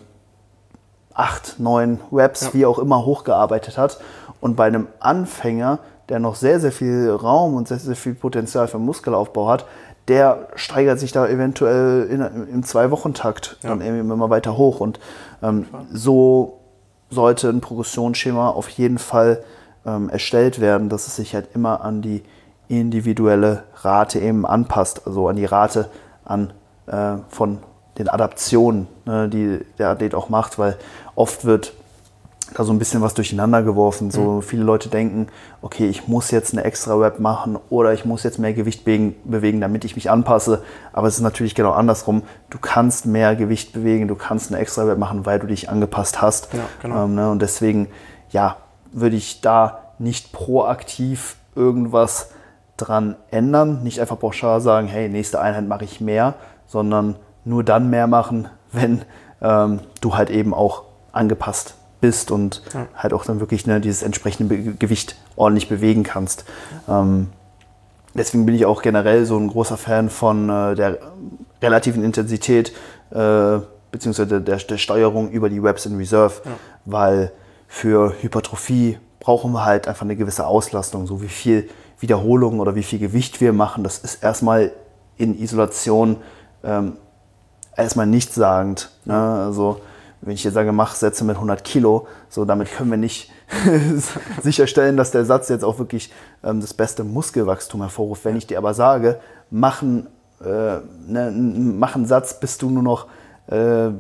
acht, neun Reps, ja. wie auch immer, hochgearbeitet hat. Und bei einem Anfänger, der noch sehr, sehr viel Raum und sehr, sehr viel Potenzial für Muskelaufbau hat, der steigert sich da eventuell in, im Zwei-Wochen-Takt ja. dann irgendwie immer weiter hoch. Und ähm, so sollte ein Progressionsschema auf jeden Fall ähm, erstellt werden, dass es sich halt immer an die individuelle Rate eben anpasst, also an die Rate an, äh, von den Adaptionen, ne, die der Athlet auch macht, weil oft wird da so ein bisschen was durcheinander geworfen. So mhm. viele Leute denken, okay, ich muss jetzt eine extra Rep machen oder ich muss jetzt mehr Gewicht bewegen, bewegen, damit ich mich anpasse. Aber es ist natürlich genau andersrum. Du kannst mehr Gewicht bewegen, du kannst eine extra Rep machen, weil du dich angepasst hast. Ja, genau. ähm, ne, und deswegen, ja, würde ich da nicht proaktiv irgendwas dran ändern. Nicht einfach pauschal sagen, hey, nächste Einheit mache ich mehr, sondern nur dann mehr machen, wenn ähm, du halt eben auch angepasst bist und ja. halt auch dann wirklich ne, dieses entsprechende Be- Gewicht ordentlich bewegen kannst. Ähm, deswegen bin ich auch generell so ein großer Fan von äh, der relativen Intensität äh, beziehungsweise der, der Steuerung über die Reps in Reserve, ja. weil für Hypertrophie brauchen wir halt einfach eine gewisse Auslastung, so wie viel Wiederholungen oder wie viel Gewicht wir machen, das ist erstmal in Isolation ähm, erstmal nichtssagend. Ne? Also wenn ich jetzt sage, mach Sätze mit hundert Kilo, so damit können wir nicht sicherstellen, dass der Satz jetzt auch wirklich ähm, das beste Muskelwachstum hervorruft. Wenn ich dir aber sage, mach einen, äh, ne, mach einen Satz, bis du nur noch äh,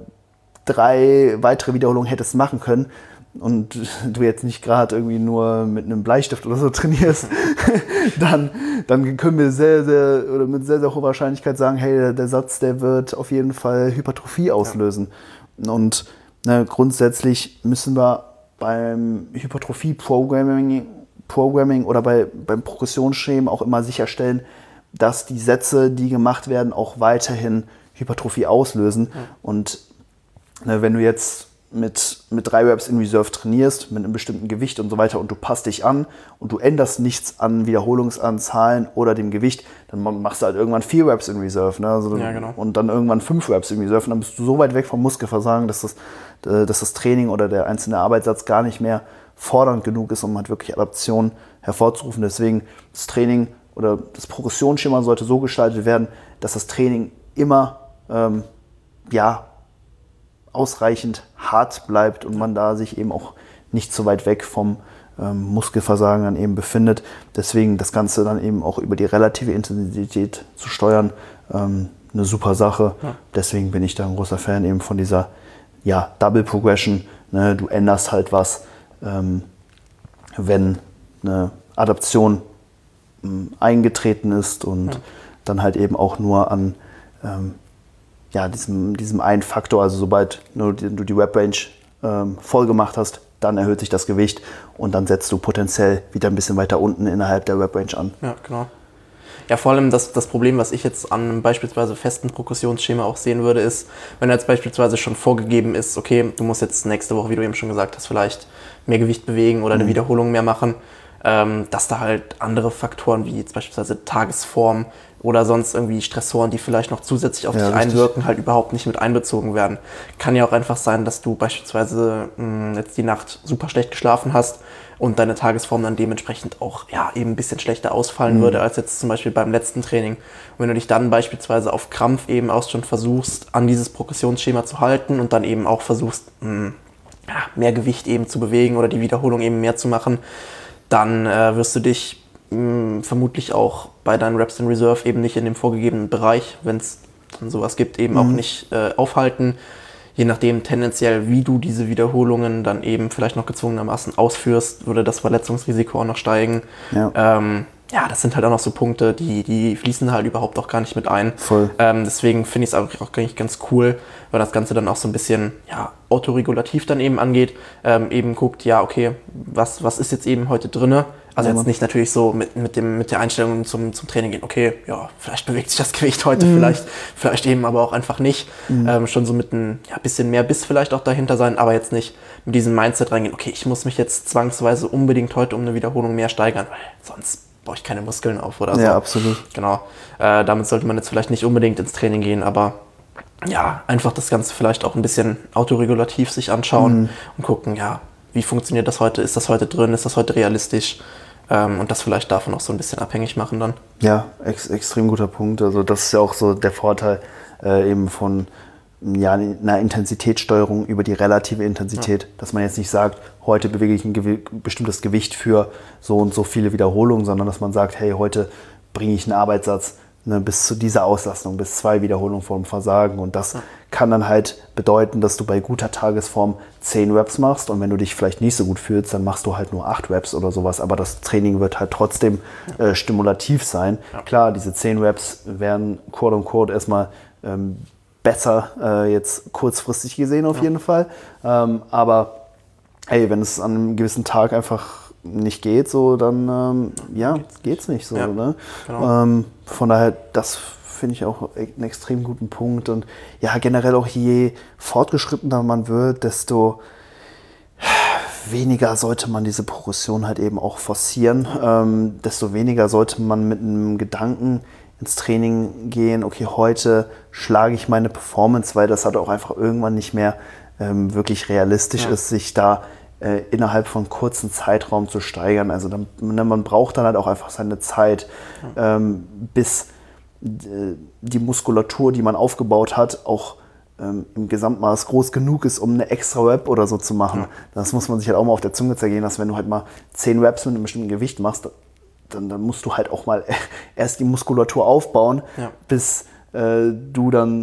drei weitere Wiederholungen hättest machen können und du jetzt nicht gerade irgendwie nur mit einem Bleistift oder so trainierst, dann, dann können wir sehr, sehr oder mit sehr, sehr hoher Wahrscheinlichkeit sagen, hey, der, der Satz, der wird auf jeden Fall Hypertrophie auslösen. Ja. Und ne, grundsätzlich müssen wir beim Hypertrophie-Programming Programming oder bei, beim Progressionsschema auch immer sicherstellen, dass die Sätze, die gemacht werden, auch weiterhin Hypertrophie auslösen. Ja. Und ne, wenn du jetzt mit, mit drei Reps in Reserve trainierst, mit einem bestimmten Gewicht und so weiter und du passt dich an und du änderst nichts an Wiederholungsanzahlen oder dem Gewicht, dann machst du halt irgendwann vier Reps in Reserve, ne? Also ja, genau. Und dann irgendwann fünf Reps in Reserve und dann bist du so weit weg vom Muskelversagen, dass das, dass das Training oder der einzelne Arbeitssatz gar nicht mehr fordernd genug ist, um halt wirklich Adaption hervorzurufen. Deswegen das Training oder das Progressionsschema sollte so gestaltet werden, dass das Training immer ähm, ja, ausreichend hart bleibt und man da sich eben auch nicht so weit weg vom ähm, Muskelversagen dann eben befindet. Deswegen das Ganze dann eben auch über die relative Intensität zu steuern, ähm, eine super Sache. Ja. Deswegen bin ich da ein großer Fan eben von dieser ja, Double Progression. Ne? Du änderst halt was, ähm, wenn eine Adaption ähm, eingetreten ist und ja. dann halt eben auch nur an ähm, ja, diesem, diesem einen Faktor, also sobald du die, du die Rep-Range ähm, voll gemacht hast, dann erhöht sich das Gewicht und dann setzt du potenziell wieder ein bisschen weiter unten innerhalb der Rep-Range an. Ja, genau. Ja, vor allem das, das Problem, was ich jetzt an einem beispielsweise festen Progressionsschema auch sehen würde, ist, wenn jetzt beispielsweise schon vorgegeben ist, okay, du musst jetzt nächste Woche, wie du eben schon gesagt hast, vielleicht mehr Gewicht bewegen oder eine mhm. Wiederholung mehr machen, ähm, dass da halt andere Faktoren wie jetzt beispielsweise Tagesform oder sonst irgendwie Stressoren, die vielleicht noch zusätzlich auf ja, dich richtig. einwirken, halt überhaupt nicht mit einbezogen werden. Kann ja auch einfach sein, dass du beispielsweise mh, jetzt die Nacht super schlecht geschlafen hast und deine Tagesform dann dementsprechend auch ja, eben ein bisschen schlechter ausfallen mhm. würde als jetzt zum Beispiel beim letzten Training. Und wenn du dich dann beispielsweise auf Krampf eben auch schon versuchst, an dieses Progressionsschema zu halten und dann eben auch versuchst, mh, ja, mehr Gewicht eben zu bewegen oder die Wiederholung eben mehr zu machen, dann äh, wirst du dich mh, vermutlich auch bei deinen Reps in Reserve eben nicht in dem vorgegebenen Bereich, wenn es dann sowas gibt, eben mhm. auch nicht äh, aufhalten. Je nachdem tendenziell, wie du diese Wiederholungen dann eben vielleicht noch gezwungenermaßen ausführst, würde das Verletzungsrisiko auch noch steigen. Ja, ähm, ja das sind halt auch noch so Punkte, die, die fließen halt überhaupt auch gar nicht mit ein. Voll. Ähm, deswegen finde ich es auch, auch eigentlich ganz cool, weil das Ganze dann auch so ein bisschen ja, autoregulativ dann eben angeht. Ähm, eben guckt, ja okay, was, was ist jetzt eben heute drinne? Also Ja, jetzt Mann. nicht natürlich so mit, mit, dem, mit der Einstellung zum, zum Training gehen, okay, ja, vielleicht bewegt sich das Gewicht heute, Mhm. vielleicht, vielleicht eben aber auch einfach nicht. Mhm. Ähm, schon so mit ein ja, bisschen mehr Biss vielleicht auch dahinter sein, aber jetzt nicht mit diesem Mindset reingehen, okay, ich muss mich jetzt zwangsweise unbedingt heute um eine Wiederholung mehr steigern, weil sonst baue ich keine Muskeln auf oder so. Ja, absolut. Genau. Äh, damit sollte man jetzt vielleicht nicht unbedingt ins Training gehen, aber ja, einfach das Ganze vielleicht auch ein bisschen autoregulativ sich anschauen Mhm. und gucken, ja, wie funktioniert das heute? Ist das heute drin? Ist das heute realistisch? Ähm, und das vielleicht davon auch so ein bisschen abhängig machen dann. Ja, ex extrem guter Punkt. Also das ist ja auch so der Vorteil äh, eben von ja, einer Intensitätssteuerung über die relative Intensität, ja. Dass man jetzt nicht sagt, heute bewege ich ein Gewi- bestimmtes Gewicht für so und so viele Wiederholungen, sondern dass man sagt, hey, heute bringe ich einen Arbeitssatz ne, bis zu dieser Auslastung, bis zwei Wiederholungen vor dem Versagen. Und das ja. kann dann halt bedeuten, dass du bei guter Tagesform zehn Reps machst und wenn du dich vielleicht nicht so gut fühlst, dann machst du halt nur acht Reps oder sowas. Aber das Training wird halt trotzdem äh, stimulativ sein. Ja. Klar, diese zehn Reps werden quote unquote erstmal ähm, besser äh, jetzt kurzfristig gesehen auf ja. jeden Fall. Ähm, aber hey, wenn es an einem gewissen Tag einfach nicht geht, so dann ähm, ja, geht's, geht's nicht so. Ja, ne? Genau. Ähm, von daher, das finde ich auch einen extrem guten Punkt. Und ja, generell auch je fortgeschrittener man wird, desto weniger sollte man diese Progression halt eben auch forcieren. Ähm, desto weniger sollte man mit einem Gedanken ins Training gehen, okay, heute schlage ich meine Performance, weil das halt auch einfach irgendwann nicht mehr ähm, wirklich realistisch ja. ist, sich da äh, innerhalb von kurzen Zeitraum zu steigern. Also dann, man braucht dann halt auch einfach seine Zeit, ja. ähm, bis äh, die Muskulatur, die man aufgebaut hat, auch ähm, im Gesamtmaß groß genug ist, um eine extra Rep oder so zu machen. Ja. Das muss man sich halt auch mal auf der Zunge zergehen, dass wenn du halt mal zehn Reps mit einem bestimmten Gewicht machst, Dann, dann musst du halt auch mal erst die Muskulatur aufbauen, ja. bis äh, du dann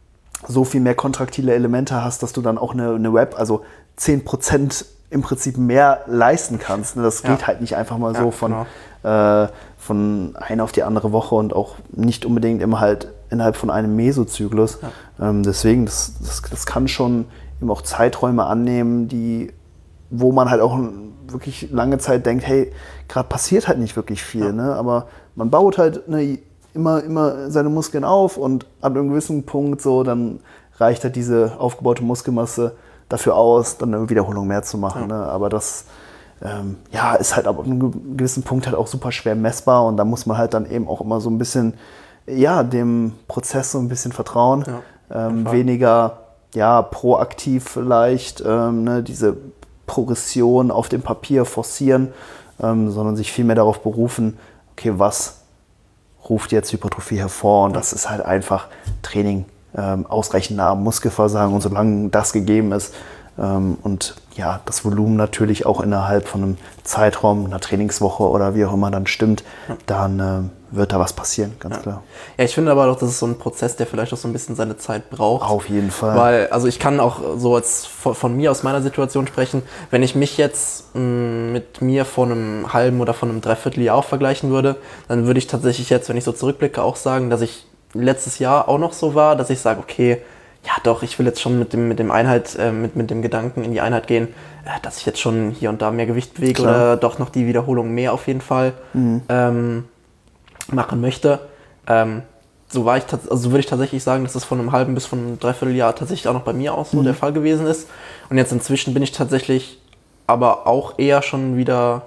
so viel mehr kontraktile Elemente hast, dass du dann auch eine, eine Rep, also zehn Prozent im Prinzip mehr leisten kannst. Das geht ja. halt nicht einfach mal so ja, von, genau. äh, von einer auf die andere Woche und auch nicht unbedingt immer halt innerhalb von einem Mesozyklus. Ja. Ähm, deswegen, das, das, das kann schon eben auch Zeiträume annehmen, die wo man halt auch wirklich lange Zeit denkt, hey, gerade passiert halt nicht wirklich viel, ja. ne? Aber man baut halt ne, immer, immer seine Muskeln auf und ab einem gewissen Punkt so, dann reicht halt diese aufgebaute Muskelmasse dafür aus, dann eine Wiederholung mehr zu machen. Ja. Ne? Aber das ähm, ja, ist halt ab einem gewissen Punkt halt auch super schwer messbar und da muss man halt dann eben auch immer so ein bisschen, ja, dem Prozess so ein bisschen vertrauen, ja, ähm, weniger, ja, proaktiv vielleicht, ähm, ne, diese Progression auf dem Papier forcieren, ähm, sondern sich vielmehr darauf berufen, okay, was ruft jetzt Hypertrophie hervor? Und das ist halt einfach Training, ähm, ausreichender Muskelversagen und solange das gegeben ist ähm, und ja, das Volumen natürlich auch innerhalb von einem Zeitraum, einer Trainingswoche oder wie auch immer dann stimmt, dann äh, wird da was passieren, ganz ja. klar. Ja, ich finde aber auch, das ist so ein Prozess, der vielleicht auch so ein bisschen seine Zeit braucht. Auf jeden Fall. Weil, also ich kann auch so als von, von mir aus meiner Situation sprechen, wenn ich mich jetzt mh, mit mir vor einem halben oder von einem Dreivierteljahr auch vergleichen würde, dann würde ich tatsächlich jetzt, wenn ich so zurückblicke, auch sagen, dass ich letztes Jahr auch noch so war, dass ich sage, okay, ja doch, ich will jetzt schon mit dem, mit dem Einheit, äh, mit, mit dem Gedanken in die Einheit gehen, äh, dass ich jetzt schon hier und da mehr Gewicht bewege Klar. oder doch noch die Wiederholung mehr auf jeden Fall mhm. ähm, machen möchte. Ähm, so war ich also so würde ich tatsächlich sagen, dass das von einem halben bis von einem Dreivierteljahr tatsächlich auch noch bei mir auch so mhm. der Fall gewesen ist. Und jetzt inzwischen bin ich tatsächlich aber auch eher schon wieder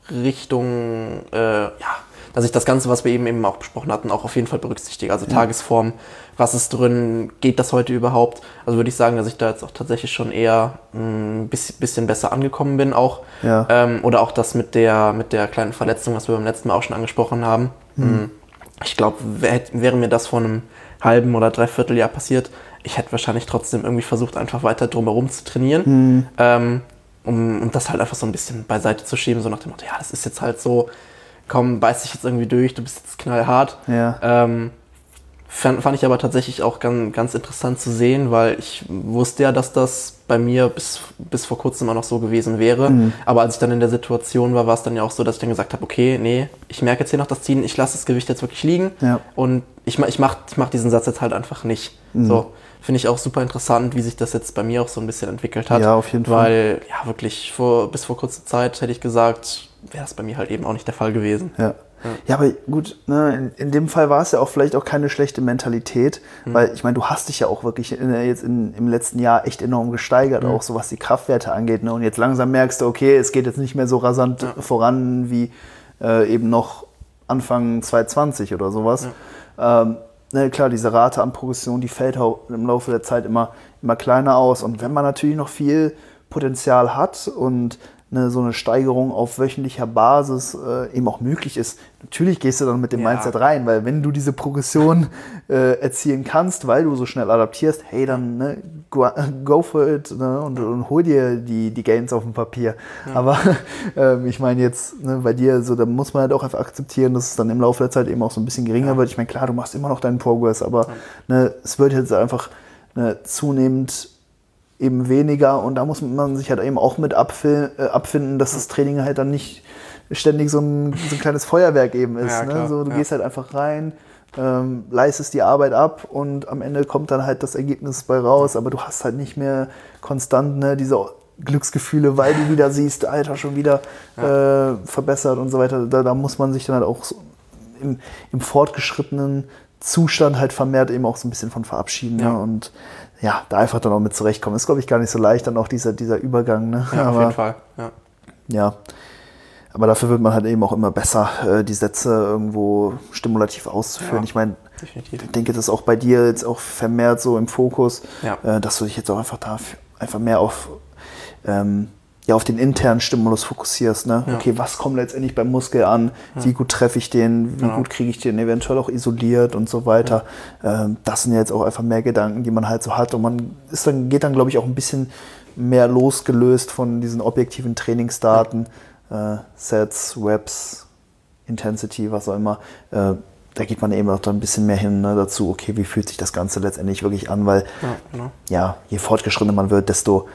Richtung, äh, ja, dass ich das Ganze, was wir eben eben auch besprochen hatten, auch auf jeden Fall berücksichtige. Also ja. Tagesform, was ist drin, geht das heute überhaupt? Also würde ich sagen, dass ich da jetzt auch tatsächlich schon eher ein bisschen, bisschen besser angekommen bin auch. Ja. Ähm, oder auch das mit der, mit der kleinen Verletzung, was wir beim letzten Mal auch schon angesprochen haben. Mhm. Ich glaube, wäre mir das vor einem halben oder dreiviertel Jahr passiert, ich hätte wahrscheinlich trotzdem irgendwie versucht, einfach weiter drumherum zu trainieren. Mhm. Ähm, um, um das halt einfach so ein bisschen beiseite zu schieben, so nach dem Motto, ja, das ist jetzt halt so, komm, beiß dich jetzt irgendwie durch, du bist jetzt knallhart. Ja. Ähm, fand, fand ich aber tatsächlich auch ganz, ganz interessant zu sehen, weil ich wusste ja, dass das bei mir bis, bis vor kurzem immer noch so gewesen wäre. Mhm. Aber als ich dann in der Situation war, war es dann ja auch so, dass ich dann gesagt habe, okay, nee, ich merke jetzt hier noch das Ziehen, ich lasse das Gewicht jetzt wirklich liegen ja. und ich, ich mache ich mach diesen Satz jetzt halt einfach nicht. Mhm. So, finde ich auch super interessant, wie sich das jetzt bei mir auch so ein bisschen entwickelt hat. Ja, auf jeden Fall. Weil, ja, wirklich, vor, bis vor kurzer Zeit hätte ich gesagt, wäre das bei mir halt eben auch nicht der Fall gewesen. Ja. Ja, ja, aber gut, ne, in, in dem Fall war es ja auch vielleicht auch keine schlechte Mentalität, mhm. weil ich meine, du hast dich ja auch wirklich in, jetzt in, im letzten Jahr echt enorm gesteigert, mhm. auch so was die Kraftwerte angeht. Ne? Und jetzt langsam merkst du, okay, es geht jetzt nicht mehr so rasant ja. voran wie äh, eben noch Anfang zwanzig zwanzig oder sowas. Ja. Ähm, ne, klar, diese Rate an Progression, die fällt auch im Laufe der Zeit immer, immer kleiner aus. Und wenn man natürlich noch viel Potenzial hat und eine, so eine Steigerung auf wöchentlicher Basis äh, eben auch möglich ist. Natürlich gehst du dann mit dem ja. Mindset rein, weil wenn du diese Progression äh, erzielen kannst, weil du so schnell adaptierst, hey, dann ne, go, go for it ne, und, und hol dir die, die Gains auf dem Papier. Ja. Aber äh, ich meine jetzt ne, bei dir, so, da muss man halt auch einfach akzeptieren, dass es dann im Laufe der Zeit eben auch so ein bisschen geringer ja. wird. Ich meine, klar, du machst immer noch deinen Progress, aber ja. ne, es wird jetzt einfach ne, zunehmend eben weniger und da muss man sich halt eben auch mit abfil- äh, abfinden, dass das Training halt dann nicht ständig so ein, so ein kleines Feuerwerk eben ist. Ja, ne? So, du ja. gehst halt einfach rein, ähm, leistest die Arbeit ab und am Ende kommt dann halt das Ergebnis bei raus, aber du hast halt nicht mehr konstant ne, diese Glücksgefühle, weil du wieder siehst, Alter, schon wieder ja. äh, verbessert und so weiter. Da, da muss man sich dann halt auch so im, im fortgeschrittenen Zustand halt vermehrt eben auch so ein bisschen von verabschieden ja. ne? Und ja, da einfach dann auch mit zurechtkommen. Ist, glaube ich, gar nicht so leicht, dann auch dieser, dieser Übergang. Ne? Ja, aber, auf jeden Fall. Ja. ja. Aber dafür wird man halt eben auch immer besser, äh, die Sätze irgendwo stimulativ auszuführen. Ja, ich meine, ich denke, das ist auch bei dir jetzt auch vermehrt so im Fokus, ja. äh, dass du dich jetzt auch einfach da einfach mehr auf, ähm, ja, auf den internen Stimulus fokussierst. Ne? Ja. Okay, was kommt letztendlich beim Muskel an? Ja. Wie gut treffe ich den? Wie genau. gut kriege ich den eventuell auch isoliert und so weiter? Ja. Ähm, das sind ja jetzt auch einfach mehr Gedanken, die man halt so hat. Und man ist dann, geht dann, glaube ich, auch ein bisschen mehr losgelöst von diesen objektiven Trainingsdaten. Ja. Äh, Sets, Reps, Intensity, was auch immer. Äh, da geht man eben auch dann ein bisschen mehr hin ne, dazu, okay, wie fühlt sich das Ganze letztendlich wirklich an? Weil ja, genau. ja je fortgeschrittener man wird, desto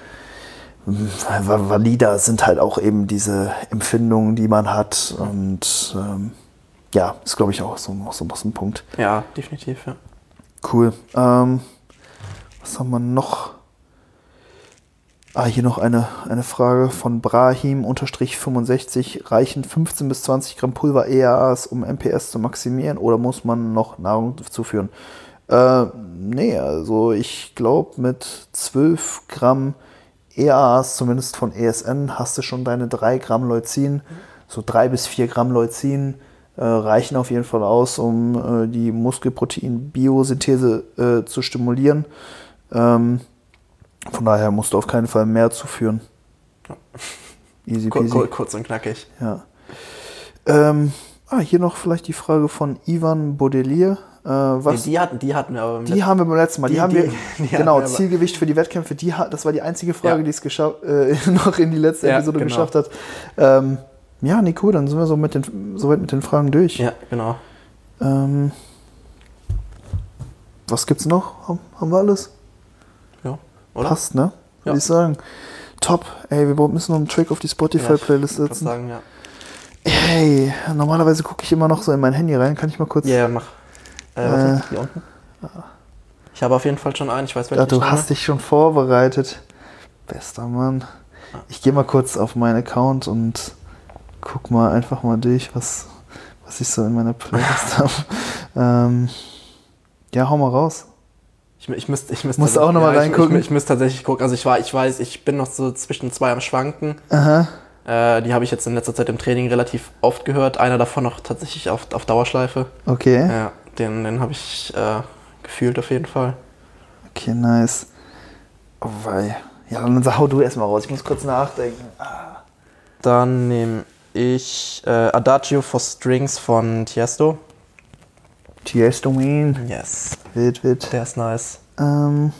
valider sind halt auch eben diese Empfindungen, die man hat und ähm, ja, ist glaube ich auch so, auch so ein Punkt. Ja, definitiv, ja. Cool. Ähm, was haben wir noch? Ah, hier noch eine, eine Frage von Brahim fünfundsechzig. Reichen fünfzehn bis zwanzig Gramm Pulver E A As, um M P S zu maximieren oder muss man noch Nahrung zuführen? Äh, nee, also ich glaube mit zwölf Gramm E A As, zumindest von E S N, hast du schon deine drei Gramm Leucin. So drei bis vier Gramm Leucin äh, reichen auf jeden Fall aus, um äh, die Muskelprotein-Biosynthese äh, zu stimulieren. Ähm, von daher musst du auf keinen Fall mehr zuführen. Ja. Easy peasy. Kur- kurz und knackig. Ja. Ähm, ah, hier noch vielleicht die Frage von Ivan Bodelier. Äh, was, nee, die, hatten, die hatten wir aber Die haben wir beim letzten Mal. Die, die haben wir, die, die genau, wir Zielgewicht für die Wettkämpfe, die, das war die einzige Frage, ja. die es gescha- äh, noch in die letzte ja, Episode genau. geschafft hat. Ähm, ja, nee, cool, dann sind wir so mit den, soweit mit den Fragen durch. Ja, genau. Ähm, was gibt's noch? Haben, haben wir alles? Ja, oder? Passt, ne? Würde ja. ich sagen. Top. Ey, wir müssen noch einen Track auf die Spotify-Playlist ja, setzen. Sagen, ja. Hey, normalerweise gucke ich immer noch so in mein Handy rein. Kann ich mal kurz... Ja, yeah, mach. Äh, warte, äh, hier unten. Ich habe auf jeden Fall schon einen, ich weiß, welchen ja, du hast dich schon vorbereitet. Bester Mann. Ich gehe mal kurz auf meinen Account und guck mal einfach mal durch, was, was ich so in meiner Playlist habe. Ähm, ja, hau mal raus. Ich, ich müsste ich müsst Musst auch nochmal ja, reingucken? Ich, ich, ich müsste tatsächlich gucken. Also ich, war, ich weiß, ich bin noch so zwischen zwei am Schwanken. Aha. Äh, die habe ich jetzt in letzter Zeit im Training relativ oft gehört. Einer davon noch tatsächlich auf, auf Dauerschleife. Okay. Ja, den, den habe ich äh, gefühlt auf jeden Fall. Okay, nice. Oh wei. Ja, dann hau du erstmal raus. Ich muss kurz nachdenken. Ah. Dann nehme ich äh, Adagio for Strings von Tiesto. Tiesto, man. Yes. Wild, wild. Der ist nice. Ähm,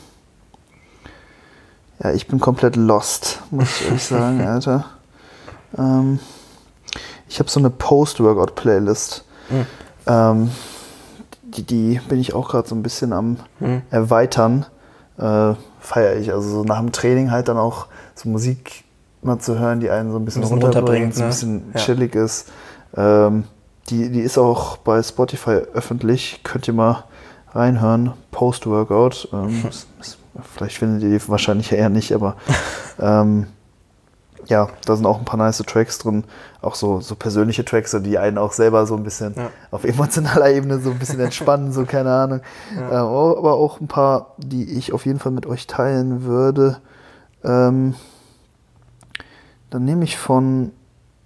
ja, ich bin komplett lost, muss ich ehrlich sagen, Alter. Ähm, ich habe so eine Post-Workout-Playlist. Mhm. Ähm, die, die bin ich auch gerade so ein bisschen am mhm. erweitern. Äh, feiere ich. Also so nach dem Training halt dann auch so Musik mal zu hören, die einen so ein bisschen, ein bisschen runterbringt, so ein bisschen ne? chillig ja. ist. Ähm, die, die ist auch bei Spotify öffentlich. Könnt ihr mal reinhören. Post-Workout. Ähm, ist, ist, vielleicht findet ihr die wahrscheinlich eher nicht, aber ähm, ja, da sind auch ein paar nice Tracks drin, auch so, so persönliche Tracks, die einen auch selber so ein bisschen ja. auf emotionaler Ebene so ein bisschen entspannen, so keine Ahnung. Ja. Äh, aber auch ein paar, die ich auf jeden Fall mit euch teilen würde. Ähm, dann nehme ich von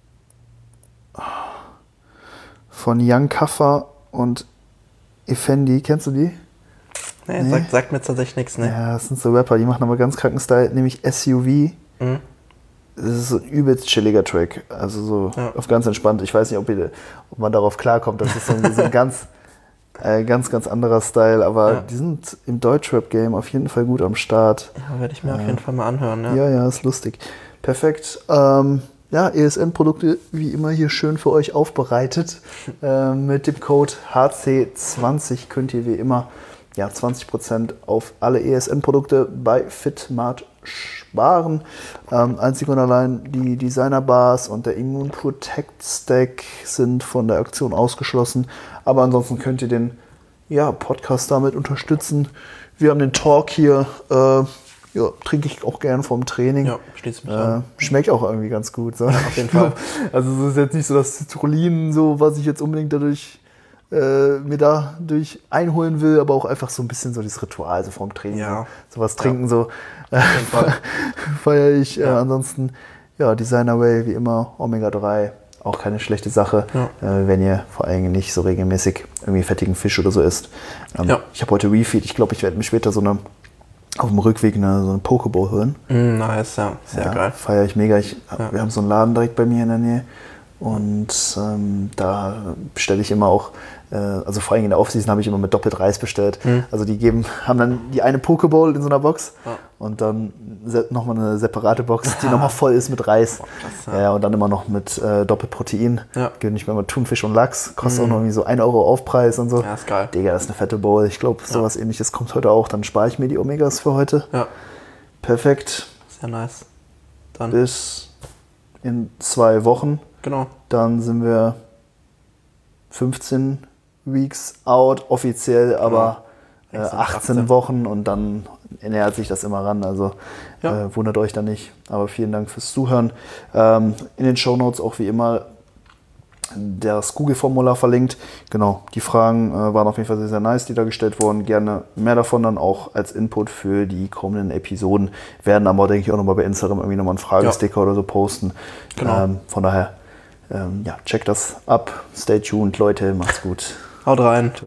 von Young Kaffer und Effendi, kennst du die? Nee, nee? Sagt, sagt mir tatsächlich nichts, ne? Ja, das sind so Rapper, die machen aber ganz kranken Style, nämlich S U V. Mhm. Das ist so ein übelst chilliger Track, also so ja. auf ganz entspannt. Ich weiß nicht, ob, ihr, ob man darauf klarkommt, das ist so ein, so ein ganz, äh, ganz, ganz anderer Style, aber ja. die sind im Deutschrap-Game auf jeden Fall gut am Start. Ja, werde ich mir äh, auf jeden Fall mal anhören, ja. Ja, ja, ist lustig. Perfekt. Ähm, Ja, E S N-Produkte wie immer hier schön für euch aufbereitet. Äh, mit dem Code H C zwanzig könnt ihr wie immer ja, zwanzig Prozent auf alle E S N-Produkte bei Fitmart sparen. Ähm, einzig und allein die Designer-Bars und der Immune Protect Stack sind von der Aktion ausgeschlossen. Aber ansonsten könnt ihr den ja, Podcast damit unterstützen. Wir haben den Talk hier. Äh, Ja, trinke ich auch gern vom Training. Ja, schließt mich äh, an. Schmeckt auch irgendwie ganz gut. So. Ja, auf jeden Fall. Also es ist jetzt nicht so das Citrullin, so, was ich jetzt unbedingt dadurch äh, mir dadurch einholen will, aber auch einfach so ein bisschen so dieses Ritual so vom Training. Ja. So was trinken, ja. so äh, feiere ich. Ja. Äh, ansonsten, ja, Designer Way wie immer, Omega drei, auch keine schlechte Sache, ja. äh, wenn ihr vor allem nicht so regelmäßig irgendwie fettigen Fisch oder so isst. Ähm, ja. Ich habe heute Refeed, ich glaube, ich werde mir später so eine auf dem Rückweg eine, so eine Pokeball hören. Mm, nice, ja. Sehr ja, geil. Feiere ich mega. Ich, ja. Wir haben so einen Laden direkt bei mir in der Nähe. Und ähm, da bestelle ich immer auch, äh, also vor allem in der Offseason habe ich immer mit doppelt Reis bestellt. Mhm. Also die geben, haben dann die eine Pokeball in so einer Box ja. und dann se- nochmal eine separate Box, die nochmal voll ist mit Reis. Oh, krass, ja. Ja, und dann immer noch mit äh, doppelt Protein. Ja. Gönne ich mir immer Thunfisch und Lachs. Kostet mhm. auch noch irgendwie so ein Euro Aufpreis und so. Ja, ist geil. Digga, das ist eine fette Bowl. Ich glaube, sowas ja. Ähnliches kommt heute auch. Dann spare ich mir die Omegas für heute. Ja. Perfekt. Sehr nice. Dann. Bis in zwei Wochen. Genau. Dann sind wir fünfzehn Weeks out, offiziell, aber genau. äh, achtzehn Wochen und dann nähert sich das immer ran. Also ja. äh, wundert euch da nicht. Aber vielen Dank fürs Zuhören. Ähm, in den Shownotes auch wie immer das Google-Formular verlinkt. Genau, die Fragen äh, waren auf jeden Fall sehr, sehr nice, die da gestellt wurden. Gerne mehr davon dann auch als Input für die kommenden Episoden. Werden aber, denke ich, auch nochmal bei Instagram irgendwie nochmal einen Fragesticker ja. oder so posten. Genau. Ähm, von daher, ähm, ja, checkt das ab. Stay tuned, Leute. Macht's gut. Haut rein.